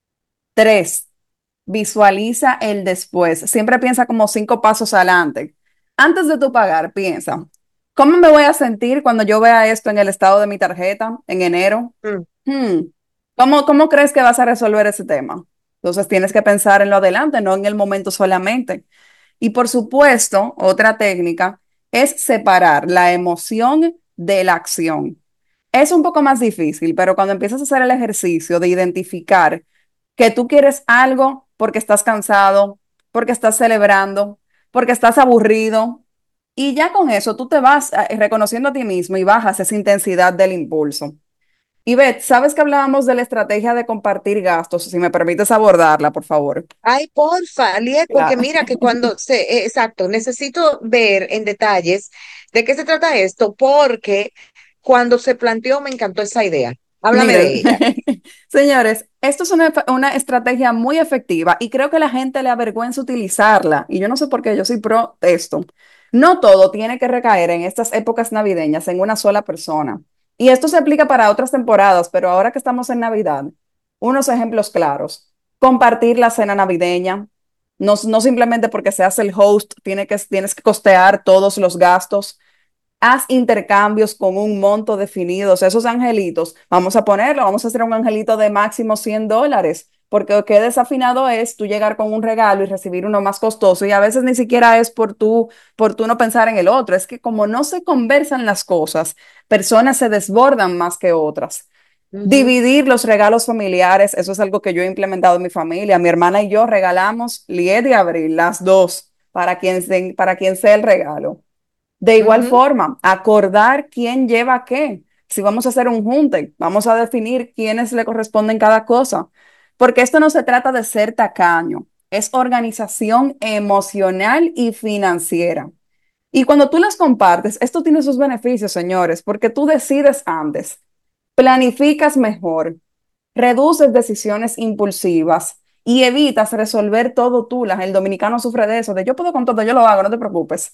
Tres, visualiza el después. Siempre piensa como cinco pasos adelante. Antes de tu pagar, piensa, ¿cómo me voy a sentir cuando yo vea esto en el estado de mi tarjeta en enero? Mm. Hmm, ¿Cómo, cómo crees que vas a resolver ese tema? Entonces tienes que pensar en lo adelante, no en el momento solamente. Y por supuesto, otra técnica es separar la emoción de la acción. Es un poco más difícil, pero cuando empiezas a hacer el ejercicio de identificar que tú quieres algo porque estás cansado, porque estás celebrando, porque estás aburrido, y ya con eso tú te vas eh, reconociendo a ti mismo y bajas esa intensidad del impulso. Y Beth, ¿sabes que hablábamos de la estrategia de compartir gastos? Si me permites abordarla, por favor. Ay, porfa, Liet, porque Claro. mira que cuando se, eh, exacto, necesito ver en detalles de qué se trata esto, porque cuando se planteó me encantó esa idea. Háblame de Miren, ella. señores, esto es una, una estrategia muy efectiva y creo que la gente le avergüenza utilizarla. Y yo no sé por qué, yo soy pro esto. No todo tiene que recaer en estas épocas navideñas en una sola persona. Y esto se aplica para otras temporadas, pero ahora que estamos en Navidad, unos ejemplos claros. Compartir la cena navideña. No, no simplemente porque seas el host, tiene que, tienes que costear todos los gastos. Haz intercambios con un monto definido. O sea, esos angelitos, vamos a ponerlo, vamos a hacer un angelito de máximo cien dólares, porque qué desafinado es tú llegar con un regalo y recibir uno más costoso, y a veces ni siquiera es por tú, por tú no pensar en el otro, es que como no se conversan las cosas, personas se desbordan más que otras. Ujú, Dividir los regalos familiares, eso es algo que yo he implementado en mi familia. Mi hermana y yo regalamos Lied y Abril, las dos, para quien, se- para quien sea el regalo. De igual ujú, forma, acordar quién lleva qué. Si vamos a hacer un junte, vamos a definir quiénes le corresponden cada cosa. Porque esto no se trata de ser tacaño, es organización emocional y financiera. Y cuando tú las compartes, esto tiene sus beneficios, señores, porque tú decides antes, planificas mejor, reduces decisiones impulsivas y evitas resolver todo tú. La- El dominicano sufre de eso, de yo puedo con todo, yo lo hago, no te preocupes.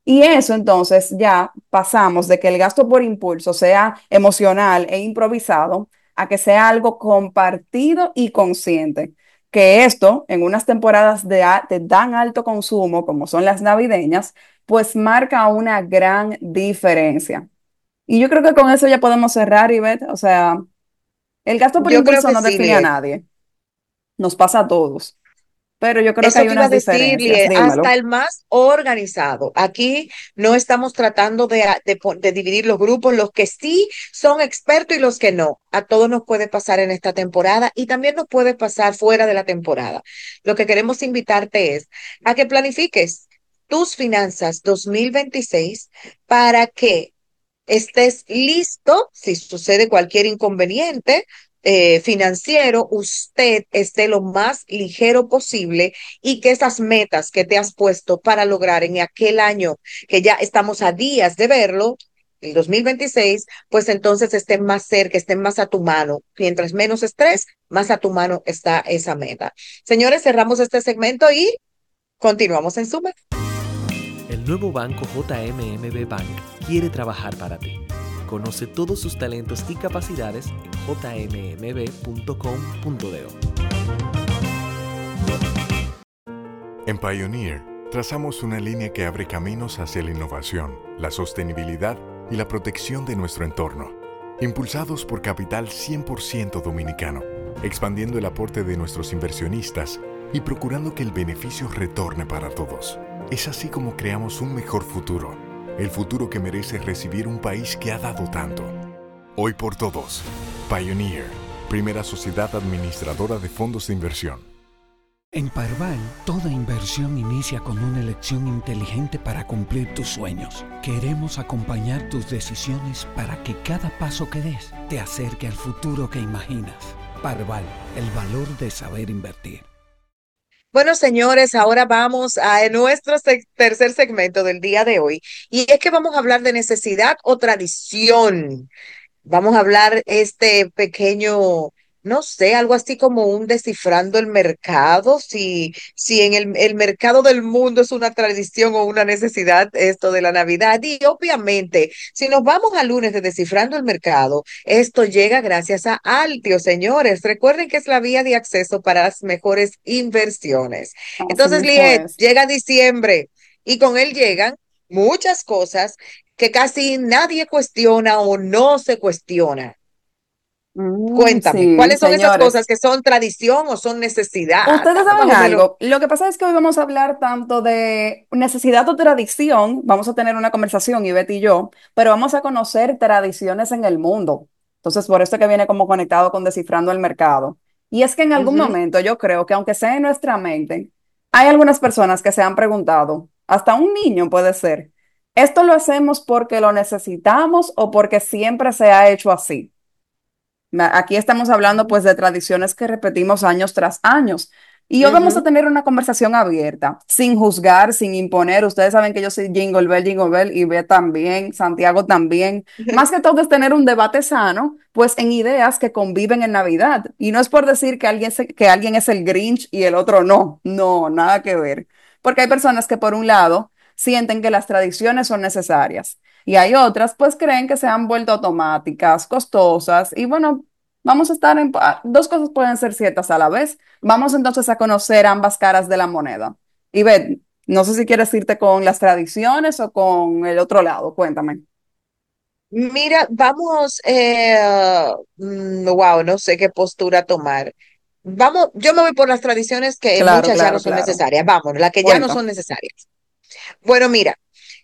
Y eso entonces ya pasamos de que el gasto por impulso sea emocional e improvisado a que sea algo compartido y consciente. Que esto, en unas temporadas de, a- de tan alto consumo como son las navideñas, pues marca una gran diferencia. Y yo creo que con eso ya podemos cerrar, Ivette. O sea, el gasto por Yo creo impulso que no sí, define a Liet. nadie, nos pasa a todos, pero yo creo que Eso hay te iba a unas decir, diferencias, Liet, hasta dímelo. el más organizado. Aquí no estamos tratando de, a- de, po- de dividir los grupos, los que sí son expertos y los que no. A todos nos puede pasar en esta temporada y también nos puede pasar fuera de la temporada. Lo que queremos invitarte es a que planifiques tus finanzas dos mil veintiséis para que estés listo si sucede cualquier inconveniente eh, financiero, usted esté lo más ligero posible y que esas metas que te has puesto para lograr en aquel año, que ya estamos a días de verlo, el dos mil veintiséis, pues entonces estén más cerca, estén más a tu mano. Mientras menos estrés, más a tu mano está esa meta. Señores, cerramos este segmento y continuamos en Suma. El nuevo banco J M M B Bank quiere trabajar para ti. Conoce todos sus talentos y capacidades en j m m b punto com punto d o. En Pioneer, trazamos una línea que abre caminos hacia la innovación, la sostenibilidad y la protección de nuestro entorno. Impulsados por capital cien por ciento dominicano, expandiendo el aporte de nuestros inversionistas y procurando que el beneficio retorne para todos. Es así como creamos un mejor futuro, el futuro que merece recibir un país que ha dado tanto. Hoy por todos, Pioneer, primera sociedad administradora de fondos de inversión. En Parval, toda inversión inicia con una elección inteligente para cumplir tus sueños. Queremos acompañar tus decisiones para que cada paso que des te acerque al futuro que imaginas. Parval, el valor de saber invertir. Bueno, señores, ahora vamos a nuestro seg- tercer segmento del día de hoy. Y es que vamos a hablar de necesidad o tradición. Vamos a hablar este pequeño, no sé, algo así como un descifrando el mercado, si, si en el, el mercado del mundo es una tradición o una necesidad esto de la Navidad. Y obviamente, si nos vamos al lunes de descifrando el mercado, esto llega gracias a Altio, señores. Recuerden que es la vía de acceso para las mejores inversiones. Así Entonces, mismo Liet, es. llega diciembre y con él llegan muchas cosas que casi nadie cuestiona o no se cuestiona. Mm, Cuéntame, sí, ¿cuáles son esas cosas señores. que son tradición o son necesidad? Ustedes Dame más saben o menos. algo, lo que pasa es que hoy vamos a hablar tanto de necesidad o tradición, vamos a tener una conversación, Ivette y yo, pero vamos a conocer tradiciones en el mundo. Entonces, por esto que viene como conectado con descifrando el mercado. Y es que en algún Ujú. momento yo creo que aunque sea en nuestra mente, hay algunas personas que se han preguntado, hasta un niño puede ser, ¿esto lo hacemos porque lo necesitamos o porque siempre se ha hecho así? Ma- Aquí estamos hablando pues de tradiciones que repetimos años tras años. Y hoy vamos a Ujú. tener una conversación abierta, sin juzgar, sin imponer. Ustedes saben que yo soy Jingle Bell, Jingle Bell, y Ve también, Santiago también. Más que todo es tener un debate sano, pues en ideas que conviven en Navidad. Y no es por decir que alguien, se- que alguien es el Grinch y el otro no. No, nada que ver. Porque hay personas que por un lado sienten que las tradiciones son necesarias. Y hay otras, pues creen que se han vuelto automáticas, costosas. Y bueno, vamos a estar en... pa- Dos cosas pueden ser ciertas a la vez. Vamos entonces a conocer ambas caras de la moneda. Y ve, no sé si quieres irte con las tradiciones o con el otro lado. Cuéntame. Mira, vamos, eh, mm, wow, no sé qué postura tomar. Vamos, yo me voy por las tradiciones que Claro, muchas ya no claro, son claro. necesarias. Vamos, las que ya no Cuenta. son necesarias. Bueno, mira,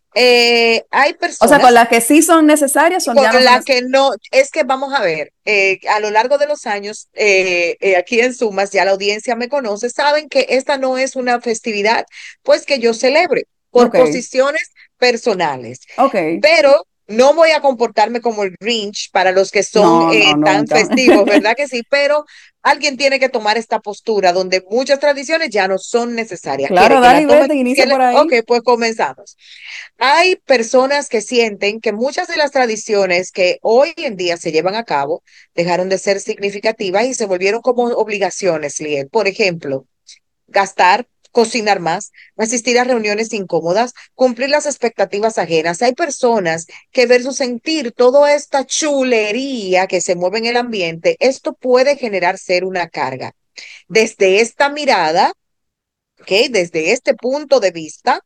eh, hay O sea, con personas las que sí son necesarias, son con ya no son la necesarias. que no, es que vamos a ver, eh, a lo largo de los años, eh, eh, aquí en Sumas, ya la audiencia me conoce, saben que esta no es una festividad, pues que yo celebre por Ok, posiciones personales, ok. pero no voy a comportarme como el Grinch para los que son No, no, eh, tan nunca. festivos, ¿verdad que sí? Pero alguien tiene que tomar esta postura donde muchas tradiciones ya no son necesarias. ¿Quiere Claro, que dale la y tome? vete, inicia ¿Quiere? por Ok, ahí. pues comenzamos. Hay personas que sienten que muchas de las tradiciones que hoy en día se llevan a cabo dejaron de ser significativas y se volvieron como obligaciones, Liel. Por ejemplo, gastar cocinar más, asistir a reuniones incómodas, cumplir las expectativas ajenas. Hay personas que versus sentir toda esta chulería que se mueve en el ambiente, esto puede generar ser una carga. Desde esta mirada, ¿ok? Desde este punto de vista,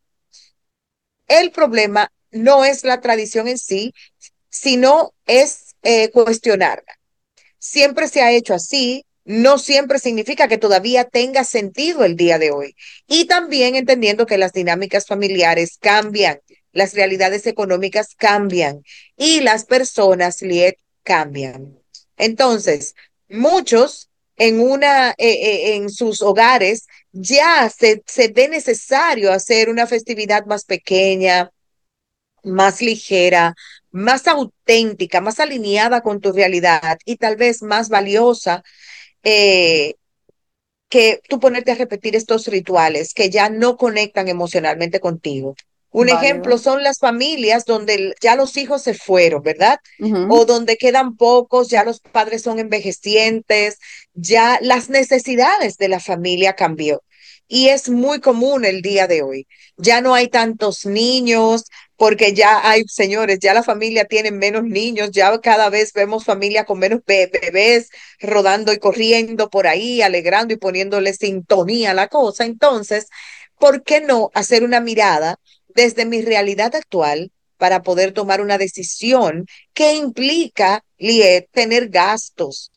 el problema no es la tradición en sí, sino es eh, cuestionarla. Siempre se ha hecho así, no siempre significa que todavía tenga sentido el día de hoy. Y también entendiendo que las dinámicas familiares cambian, las realidades económicas cambian y las personas, Liet, cambian. Entonces, muchos en una, eh, eh, en sus hogares ya se, se ve necesario hacer una festividad más pequeña, más ligera, más auténtica, más alineada con tu realidad y tal vez más valiosa, eh, que tú ponerte a repetir estos rituales que ya no conectan emocionalmente contigo. Un ejemplo Válido. son las familias donde el- ya los hijos se fueron, ¿verdad? O Ujú. donde quedan pocos, ya los padres son envejecientes, ya las necesidades de la familia cambió. Y es muy común el día de hoy. Ya no hay tantos niños, porque ya hay, señores, ya la familia tiene menos niños, ya cada vez vemos familia con menos be- bebés rodando y corriendo por ahí, alegrando y poniéndole sintonía a la cosa. Entonces, ¿por qué no hacer una mirada desde mi realidad actual para poder tomar una decisión que implica, Liet, tener gastos?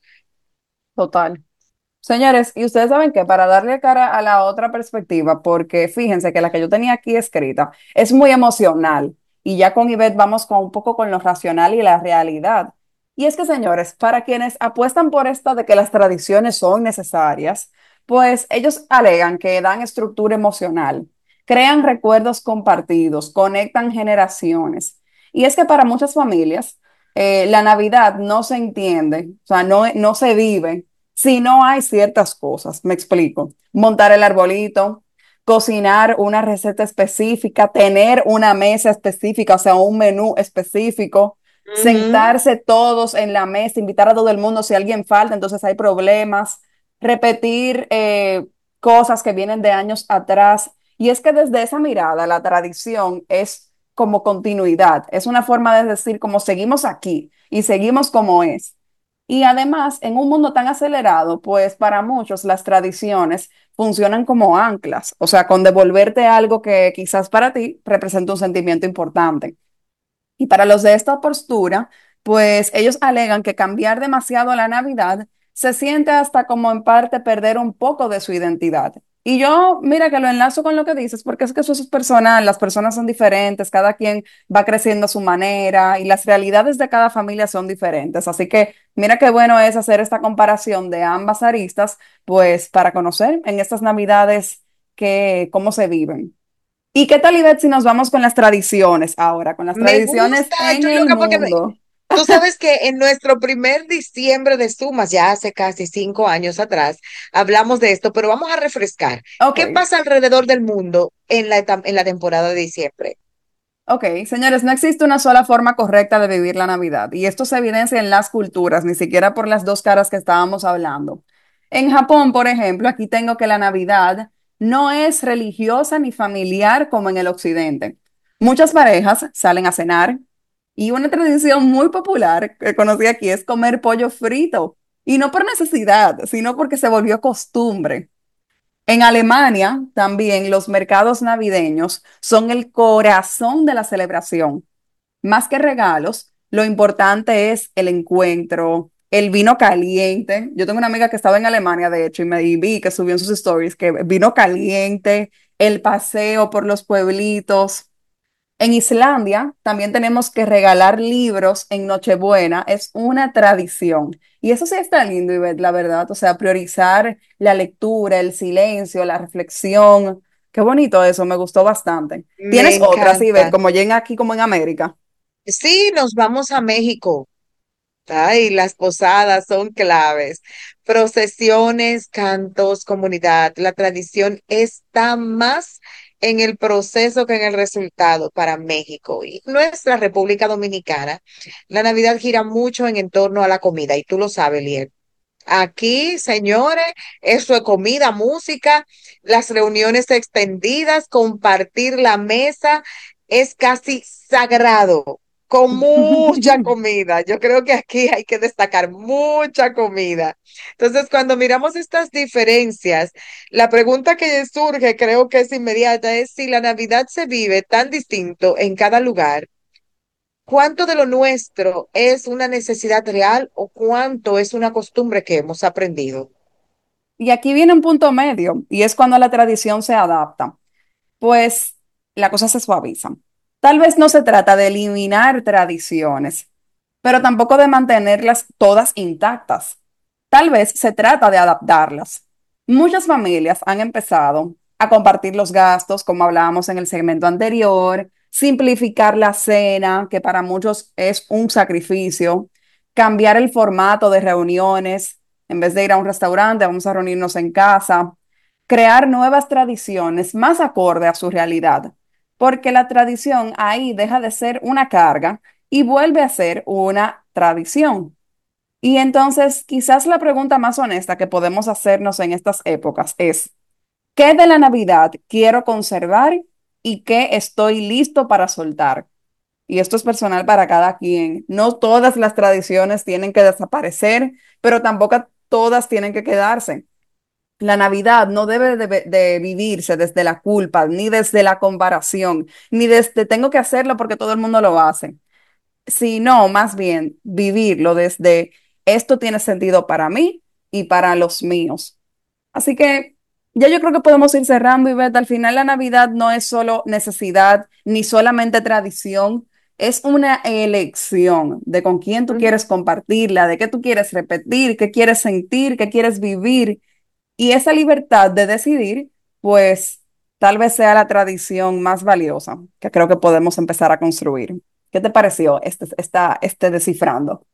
Total. Señores, y ustedes saben que para darle cara a la otra perspectiva, porque fíjense que la que yo tenía aquí escrita es muy emocional y ya con Ivette vamos con un poco con lo racional y la realidad. Y es que, señores, para quienes apuestan por esto de que las tradiciones son necesarias, pues ellos alegan que dan estructura emocional, crean recuerdos compartidos, conectan generaciones. Y es que para muchas familias, eh, la Navidad no se entiende, o sea, no, no se vive si no hay ciertas cosas. Me explico. Montar el arbolito, cocinar una receta específica, tener una mesa específica, o sea, un menú específico, Ujú. sentarse todos en la mesa, invitar a todo el mundo. Si alguien falta, entonces hay problemas, repetir eh, cosas que vienen de años atrás. Y es que desde esa mirada, la tradición es como continuidad, es una forma de decir como seguimos aquí y seguimos como es. Y además, en un mundo tan acelerado, pues para muchos las tradiciones funcionan como anclas, o sea, con devolverte algo que quizás para ti representa un sentimiento importante. Y para los de esta postura, pues ellos alegan que cambiar demasiado la Navidad se siente hasta como en parte perder un poco de su identidad. Y yo, mira que lo enlazo con lo que dices, porque es que eso es personal, las personas son diferentes, cada quien va creciendo a su manera y las realidades de cada familia son diferentes. Así que mira qué bueno es hacer esta comparación de ambas aristas, pues para conocer en estas Navidades que, cómo se viven. ¿Y qué tal, Ivette, si nos vamos con las tradiciones ahora, con las Me tradiciones gusta, en estoy el loca porque me- mundo? tú sabes que en nuestro primer diciembre de Sumas, ya hace casi cinco años atrás, hablamos de esto, pero vamos a refrescar. Ok, ¿Qué pasa alrededor del mundo en la, eta- en la temporada de diciembre? ok, señores, no existe una sola forma correcta de vivir la Navidad y esto se evidencia en las culturas, ni siquiera por las dos caras que estábamos hablando. En Japón, por ejemplo, aquí tengo que la Navidad no es religiosa ni familiar como en el occidente. Muchas parejas salen a cenar y una tradición muy popular que conocí aquí es comer pollo frito y no por necesidad, sino porque se volvió costumbre. En Alemania también los mercados navideños son el corazón de la celebración. Más que regalos, lo importante es el encuentro, el vino caliente. Yo tengo una amiga que estaba en Alemania, de hecho, y me y vi que subió en sus stories que vino caliente, el paseo por los pueblitos. En Islandia también tenemos que regalar libros en Nochebuena, es una tradición. Y eso sí está lindo, Ivette, la verdad. O sea, priorizar la lectura, el silencio, la reflexión. Qué bonito eso, me gustó bastante. Me ¿Tienes otras, Ivette, encanta. como ya en aquí, como en América? Sí, nos vamos a México. Ay, las posadas son claves. Procesiones, cantos, comunidad. La tradición está más en el proceso que en el resultado para México. Y nuestra República Dominicana, la Navidad gira mucho en torno a la comida, y tú lo sabes, Liel. Aquí, señores, eso es comida, música, las reuniones extendidas, compartir la mesa es casi sagrado, con mucha comida. Yo creo que aquí hay que destacar mucha comida. Entonces, cuando miramos estas diferencias, la pregunta que surge, creo que es inmediata, es si la Navidad se vive tan distinto en cada lugar. ¿Cuánto de lo nuestro es una necesidad real o cuánto es una costumbre que hemos aprendido? Y aquí viene un punto medio, y es cuando la tradición se adapta, pues la cosa se suaviza. Tal vez no se trata de eliminar tradiciones, pero tampoco de mantenerlas todas intactas. Tal vez se trata de adaptarlas. Muchas familias han empezado a compartir los gastos, como hablábamos en el segmento anterior, simplificar la cena, que para muchos es un sacrificio, cambiar el formato de reuniones, en vez de ir a un restaurante, vamos a reunirnos en casa, crear nuevas tradiciones más acorde a su realidad, porque la tradición ahí deja de ser una carga y vuelve a ser una tradición. Y entonces, quizás la pregunta más honesta que podemos hacernos en estas épocas es, ¿qué de la Navidad quiero conservar y qué estoy listo para soltar? Y esto es personal para cada quien. No todas las tradiciones tienen que desaparecer, pero tampoco todas tienen que quedarse. La Navidad no debe de, de vivirse desde la culpa, ni desde la comparación, ni desde tengo que hacerlo porque todo el mundo lo hace, sino más bien vivirlo desde esto tiene sentido para mí y para los míos. Así que ya yo creo que podemos ir cerrando, Ivette. Al final la Navidad no es solo necesidad ni solamente tradición, es una elección de con quién tú quieres compartirla, de qué tú quieres repetir, qué quieres sentir, qué quieres vivir. Y esa libertad de decidir, pues tal vez sea la tradición más valiosa que creo que podemos empezar a construir. ¿Qué te pareció este, esta, este descifrando?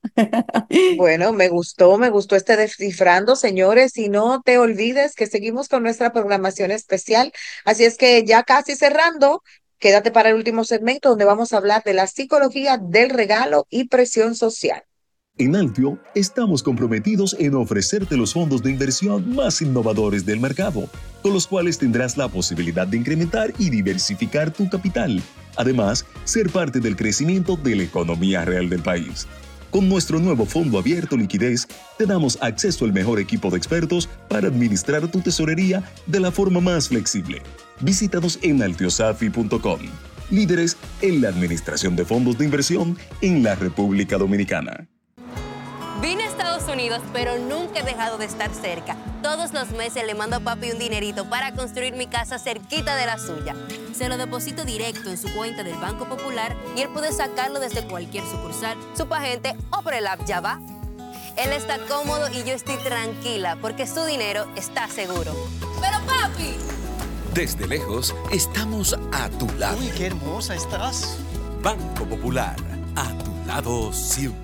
Bueno, me gustó, me gustó este descifrando, señores, y no te olvides que seguimos con nuestra programación especial. Así es que ya casi cerrando, quédate para el último segmento donde vamos a hablar de la psicología del regalo y presión social. En Altio estamos comprometidos en ofrecerte los fondos de inversión más innovadores del mercado, con los cuales tendrás la posibilidad de incrementar y diversificar tu capital. Además, ser parte del crecimiento de la economía real del país. Con nuestro nuevo fondo abierto liquidez, te damos acceso al mejor equipo de expertos para administrar tu tesorería de la forma más flexible. Visítanos en altiosafi punto com, líderes en la administración de fondos de inversión en la República Dominicana. Vine a Estados Unidos, pero nunca he dejado de estar cerca. Todos los meses le mando a papi un dinerito para construir mi casa cerquita de la suya. Se lo deposito directo en su cuenta del Banco Popular y él puede sacarlo desde cualquier sucursal, subagente o por el app Ya Va. Él está cómodo y yo estoy tranquila porque su dinero está seguro. ¡Pero papi! Desde lejos, estamos a tu lado. Uy, qué hermosa estás. Banco Popular, a tu lado siempre.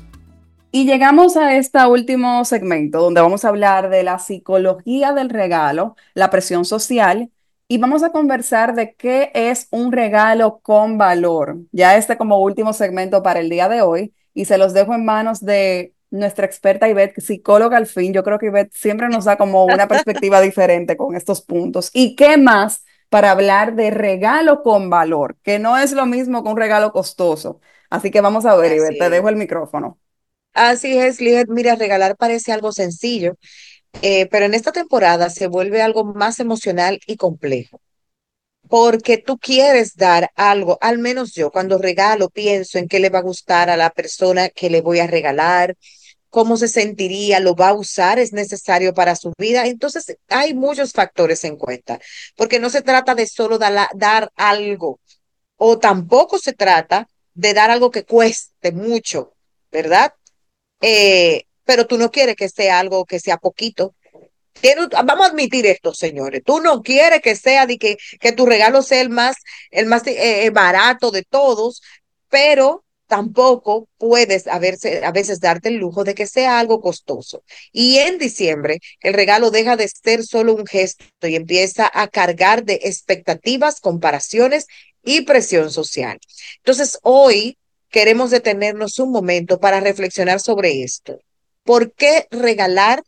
Y llegamos a este último segmento donde vamos a hablar de la psicología del regalo, la presión social, y vamos a conversar de qué es un regalo con valor. Ya este como último segmento para el día de hoy, y se los dejo en manos de nuestra experta Ivette, psicóloga al fin. Yo creo que Ivette siempre nos da como una perspectiva diferente con estos puntos. ¿Y qué más para hablar de regalo con valor? Que no es lo mismo que un regalo costoso. Así que vamos a ver, Ivette, te dejo el micrófono. Así es, Liet. Mira, regalar parece algo sencillo, eh, pero en esta temporada se vuelve algo más emocional y complejo, porque tú quieres dar algo, al menos yo cuando regalo pienso en qué le va a gustar a la persona que le voy a regalar, cómo se sentiría, lo va a usar, es necesario para su vida. Entonces, hay muchos factores en cuenta, porque no se trata de solo dar, dar algo, o tampoco se trata de dar algo que cueste mucho, ¿verdad? Eh, pero tú no quieres que sea algo que sea poquito. Tiene- vamos a admitir esto, señores. Tú no quieres que sea de que, que tu regalo sea el más, el más eh, eh, barato de todos, pero tampoco puedes a veces, a veces darte el lujo de que sea algo costoso. Y en diciembre, el regalo deja de ser solo un gesto y empieza a cargar de expectativas, comparaciones y presión social. Entonces, hoy queremos detenernos un momento para reflexionar sobre esto. ¿Por qué regalar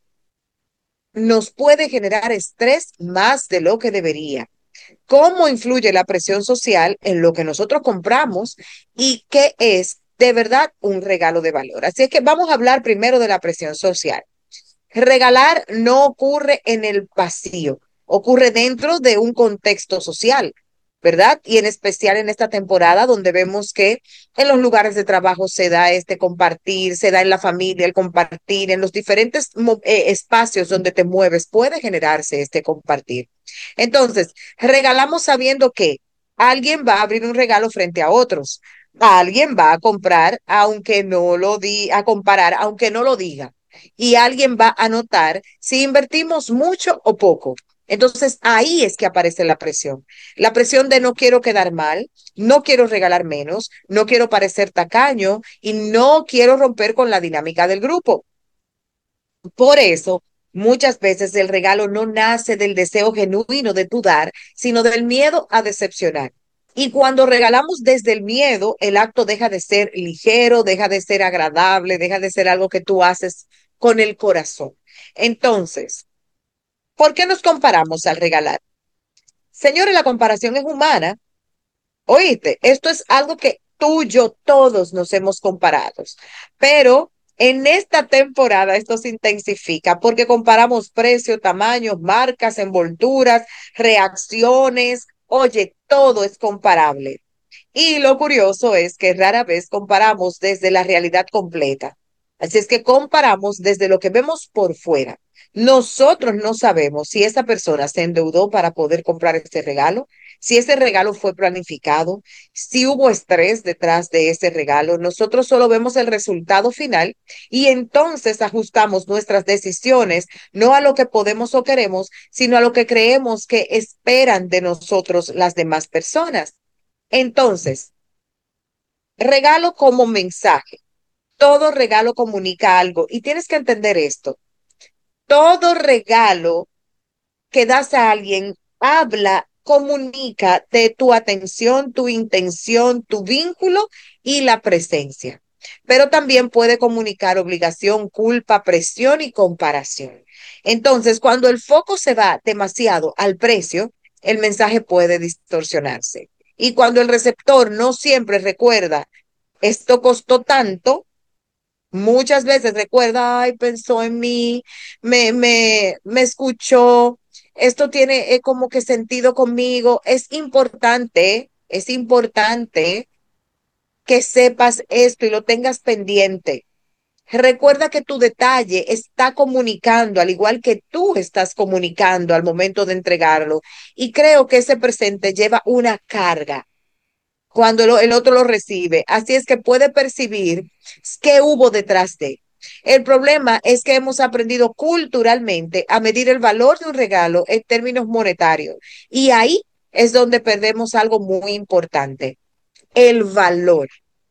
nos puede generar estrés más de lo que debería? ¿Cómo influye la presión social en lo que nosotros compramos y qué es de verdad un regalo de valor? Así es que vamos a hablar primero de la presión social. Regalar no ocurre en el vacío, ocurre dentro de un contexto social, ¿verdad? Y en especial en esta temporada donde vemos que en los lugares de trabajo se da este compartir, se da en la familia el compartir, en los diferentes mo- eh, espacios donde te mueves puede generarse este compartir. Entonces, regalamos sabiendo que alguien va a abrir un regalo frente a otros. Alguien va a comprar aunque no lo di, a comparar aunque no lo diga, y alguien va a notar si invertimos mucho o poco. Entonces ahí es que aparece la presión. La presión de no quiero quedar mal, no quiero regalar menos, no quiero parecer tacaño y no quiero romper con la dinámica del grupo. Por eso, muchas veces el regalo no nace del deseo genuino de tu dar, sino del miedo a decepcionar. Y cuando regalamos desde el miedo, el acto deja de ser ligero, deja de ser agradable, deja de ser algo que tú haces con el corazón. Entonces, ¿por qué nos comparamos al regalar? Señores, la comparación es humana. Oíste, esto es algo que tú, yo, todos nos hemos comparado, pero en esta temporada esto se intensifica porque comparamos precio, tamaños, marcas, envolturas, reacciones. Oye, todo es comparable. Y lo curioso es que rara vez comparamos desde la realidad completa. Así es que comparamos desde lo que vemos por fuera. Nosotros no sabemos si esa persona se endeudó para poder comprar este regalo, si ese regalo fue planificado, si hubo estrés detrás de ese regalo. Nosotros solo vemos el resultado final y entonces ajustamos nuestras decisiones no a lo que podemos o queremos, sino a lo que creemos que esperan de nosotros las demás personas. Entonces, regalo como mensaje. Todo regalo comunica algo y tienes que entender esto. Todo regalo que das a alguien habla, comunica de tu atención, tu intención, tu vínculo y la presencia. Pero también puede comunicar obligación, culpa, presión y comparación. Entonces, cuando el foco se va demasiado al precio, el mensaje puede distorsionarse. Y cuando el receptor no siempre recuerda, esto costó tanto, muchas veces recuerda, ay, pensó en mí, me, me, me escuchó, esto tiene eh, como que sentido conmigo. Es importante, es importante que sepas esto y lo tengas pendiente. Recuerda que tu detalle está comunicando, al igual que tú estás comunicando al momento de entregarlo. Y creo que ese presente lleva una carga cuando lo- el otro lo recibe. Así es que puede percibir qué hubo detrás de. El problema es que hemos aprendido culturalmente a medir el valor de un regalo en términos monetarios. Y ahí es donde perdemos algo muy importante, el valor.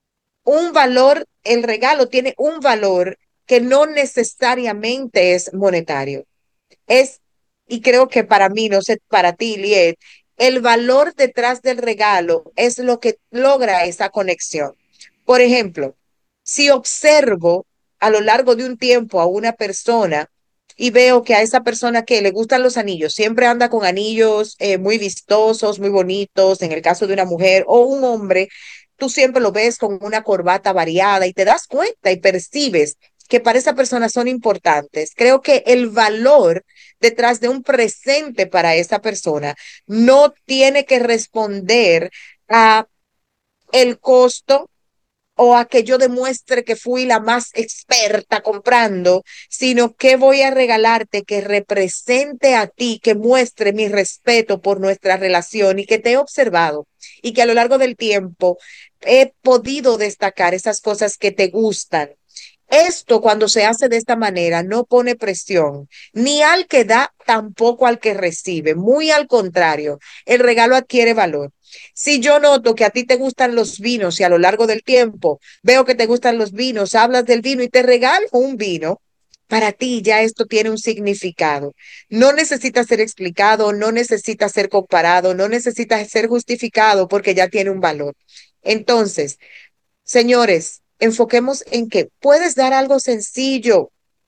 Un valor, el regalo tiene un valor que no necesariamente es monetario. Es, y creo que para mí, no sé, para ti, Liet, el valor detrás del regalo es lo que logra esa conexión. Por ejemplo, si observo a lo largo de un tiempo a una persona y veo que a esa persona que le gustan los anillos, siempre anda con anillos eh, muy vistosos, muy bonitos, en el caso de una mujer o un hombre, tú siempre lo ves con una corbata variada y te das cuenta y percibes que para esa persona son importantes. Creo que el valor detrás de un presente para esa persona no tiene que responder a el costo o a que yo demuestre que fui la más experta comprando, sino que voy a regalarte que represente a ti, que muestre mi respeto por nuestra relación y que te he observado y que a lo largo del tiempo he podido destacar esas cosas que te gustan. Esto, cuando se hace de esta manera, no pone presión ni al que da, tampoco al que recibe. Muy al contrario, el regalo adquiere valor. Si yo noto que a ti te gustan los vinos y a lo largo del tiempo veo que te gustan los vinos, hablas del vino y te regalo un vino, para ti ya esto tiene un significado. No necesita ser explicado, no necesita ser comparado, no necesita ser justificado porque ya tiene un valor. Entonces, señores, enfoquemos en que puedes dar algo sencillo,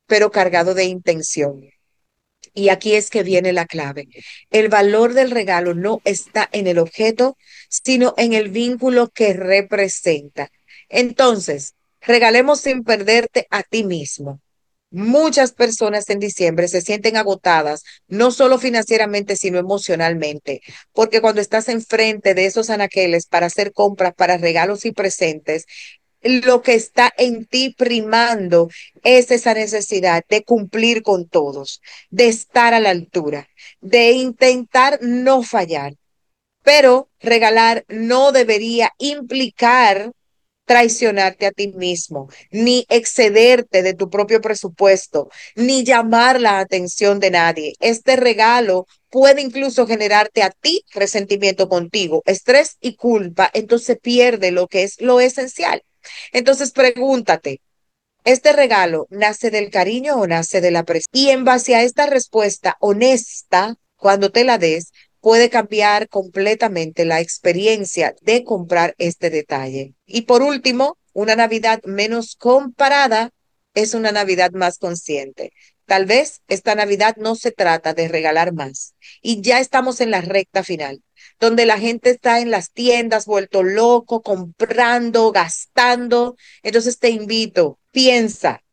pero cargado de intención. Y aquí es que viene la clave. El valor del regalo no está en el objeto, sino en el vínculo que representa. Entonces, regalemos sin perderte a ti mismo. Muchas personas en diciembre se sienten agotadas, no solo financieramente, sino emocionalmente, porque cuando estás enfrente de esos anaqueles para hacer compras, para regalos y presentes, lo que está en ti primando es esa necesidad de cumplir con todos, de estar a la altura, de intentar no fallar. Pero regalar no debería implicar traicionarte a ti mismo, ni excederte de tu propio presupuesto, ni llamar la atención de nadie. Este regalo puede incluso generarte a ti resentimiento contigo, estrés y culpa, entonces pierde lo que es lo esencial. Entonces pregúntate, ¿este regalo nace del cariño o nace de la presión? Y en base a esta respuesta honesta, cuando te la des, puede cambiar completamente la experiencia de comprar este detalle. Y por último, una Navidad menos comparada es una Navidad más consciente. Tal vez esta Navidad no se trata de regalar más. Y ya estamos en la recta final, donde la gente está en las tiendas vuelto loco, comprando, gastando. Entonces te invito, piensa,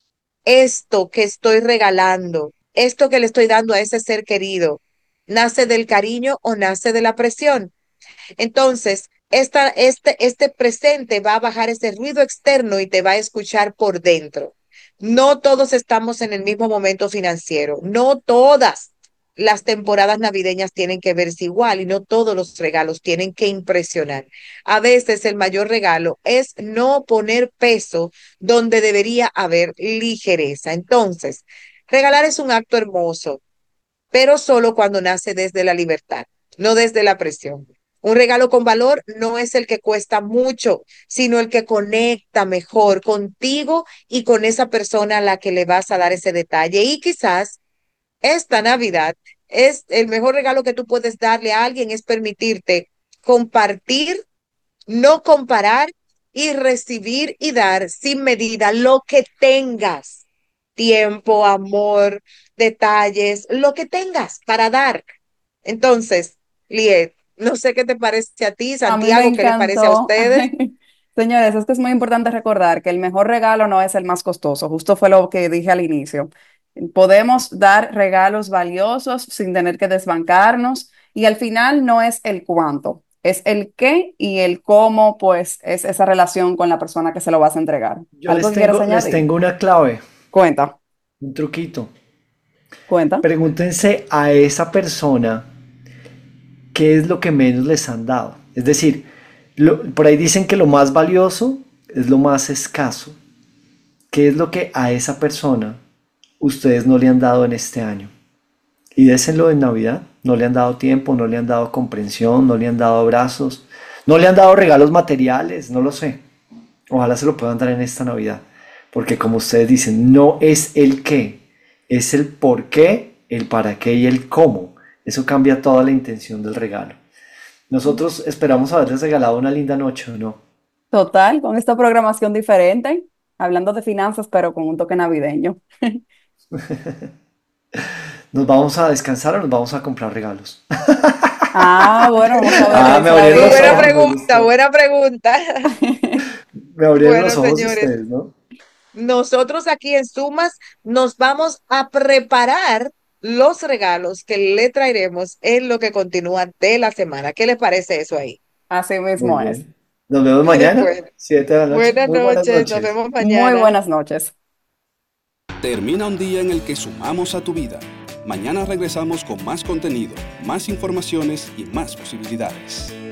esto que estoy regalando, esto que le estoy dando a ese ser querido, ¿nace del cariño o nace de la presión? Entonces, esta, este, este presente va a bajar ese ruido externo y te va a escuchar por dentro. No todos estamos en el mismo momento financiero. No todas las temporadas navideñas tienen que verse igual y no todos los regalos tienen que impresionar. A veces el mayor regalo es no poner peso donde debería haber ligereza. Entonces, regalar es un acto hermoso, pero solo cuando nace desde la libertad, no desde la presión. Un regalo con valor no es el que cuesta mucho, sino el que conecta mejor contigo y con esa persona a la que le vas a dar ese detalle. Y quizás esta Navidad es el mejor regalo que tú puedes darle a alguien, es permitirte compartir, no comparar y recibir y dar sin medida lo que tengas. Tiempo, amor, detalles, lo que tengas para dar. Entonces, Liet, no sé qué te parece a ti, A mí me Santiago, qué les parece a encantó. ustedes. Señores, es que es muy importante recordar que el mejor regalo no es el más costoso. Justo fue lo que dije al inicio. Podemos dar regalos valiosos sin tener que desbancarnos y al final no es el cuánto, es el qué y el cómo, pues es esa relación con la persona que se lo vas a entregar. Yo ¿Algo les que quieras tengo, les añadir? tengo una clave, Cuenta, un truquito. cuenta. Pregúntense a esa persona qué es lo que menos les han dado. Es decir, lo- por ahí dicen que lo más valioso es lo más escaso. ¿Qué es lo que a esa persona ustedes no le han dado en este año? Y déselo en Navidad. No le han dado tiempo, no le han dado comprensión, no le han dado abrazos, no le han dado regalos materiales, no lo sé. Ojalá se lo puedan dar en esta Navidad. Porque como ustedes dicen, no es el qué, es el por qué, el para qué y el cómo. Eso cambia toda la intención del regalo. Nosotros esperamos haberles regalado una linda noche, ¿o no? Total, con esta programación diferente, hablando de finanzas, pero con un toque navideño. ¿Nos vamos a descansar o nos vamos a comprar regalos? Ah, bueno, vamos a ver Ah, eso me ahí. abrieron los Buena ojos, me pregunta, gustó. buena pregunta. Me abrieron Bueno, los ojos señores, ustedes, ¿no? nosotros aquí en Sumas nos vamos a preparar los regalos que le traeremos en lo que continúa de la semana. ¿Qué les parece eso ahí? Así Muy mismo es. bien. Nos vemos mañana, Bueno, siete de la noche. buenas Muy buenas noches, nos noches. vemos Muy mañana. buenas noches. Termina un día en el que sumamos a tu vida. Mañana regresamos con más contenido, más informaciones y más posibilidades.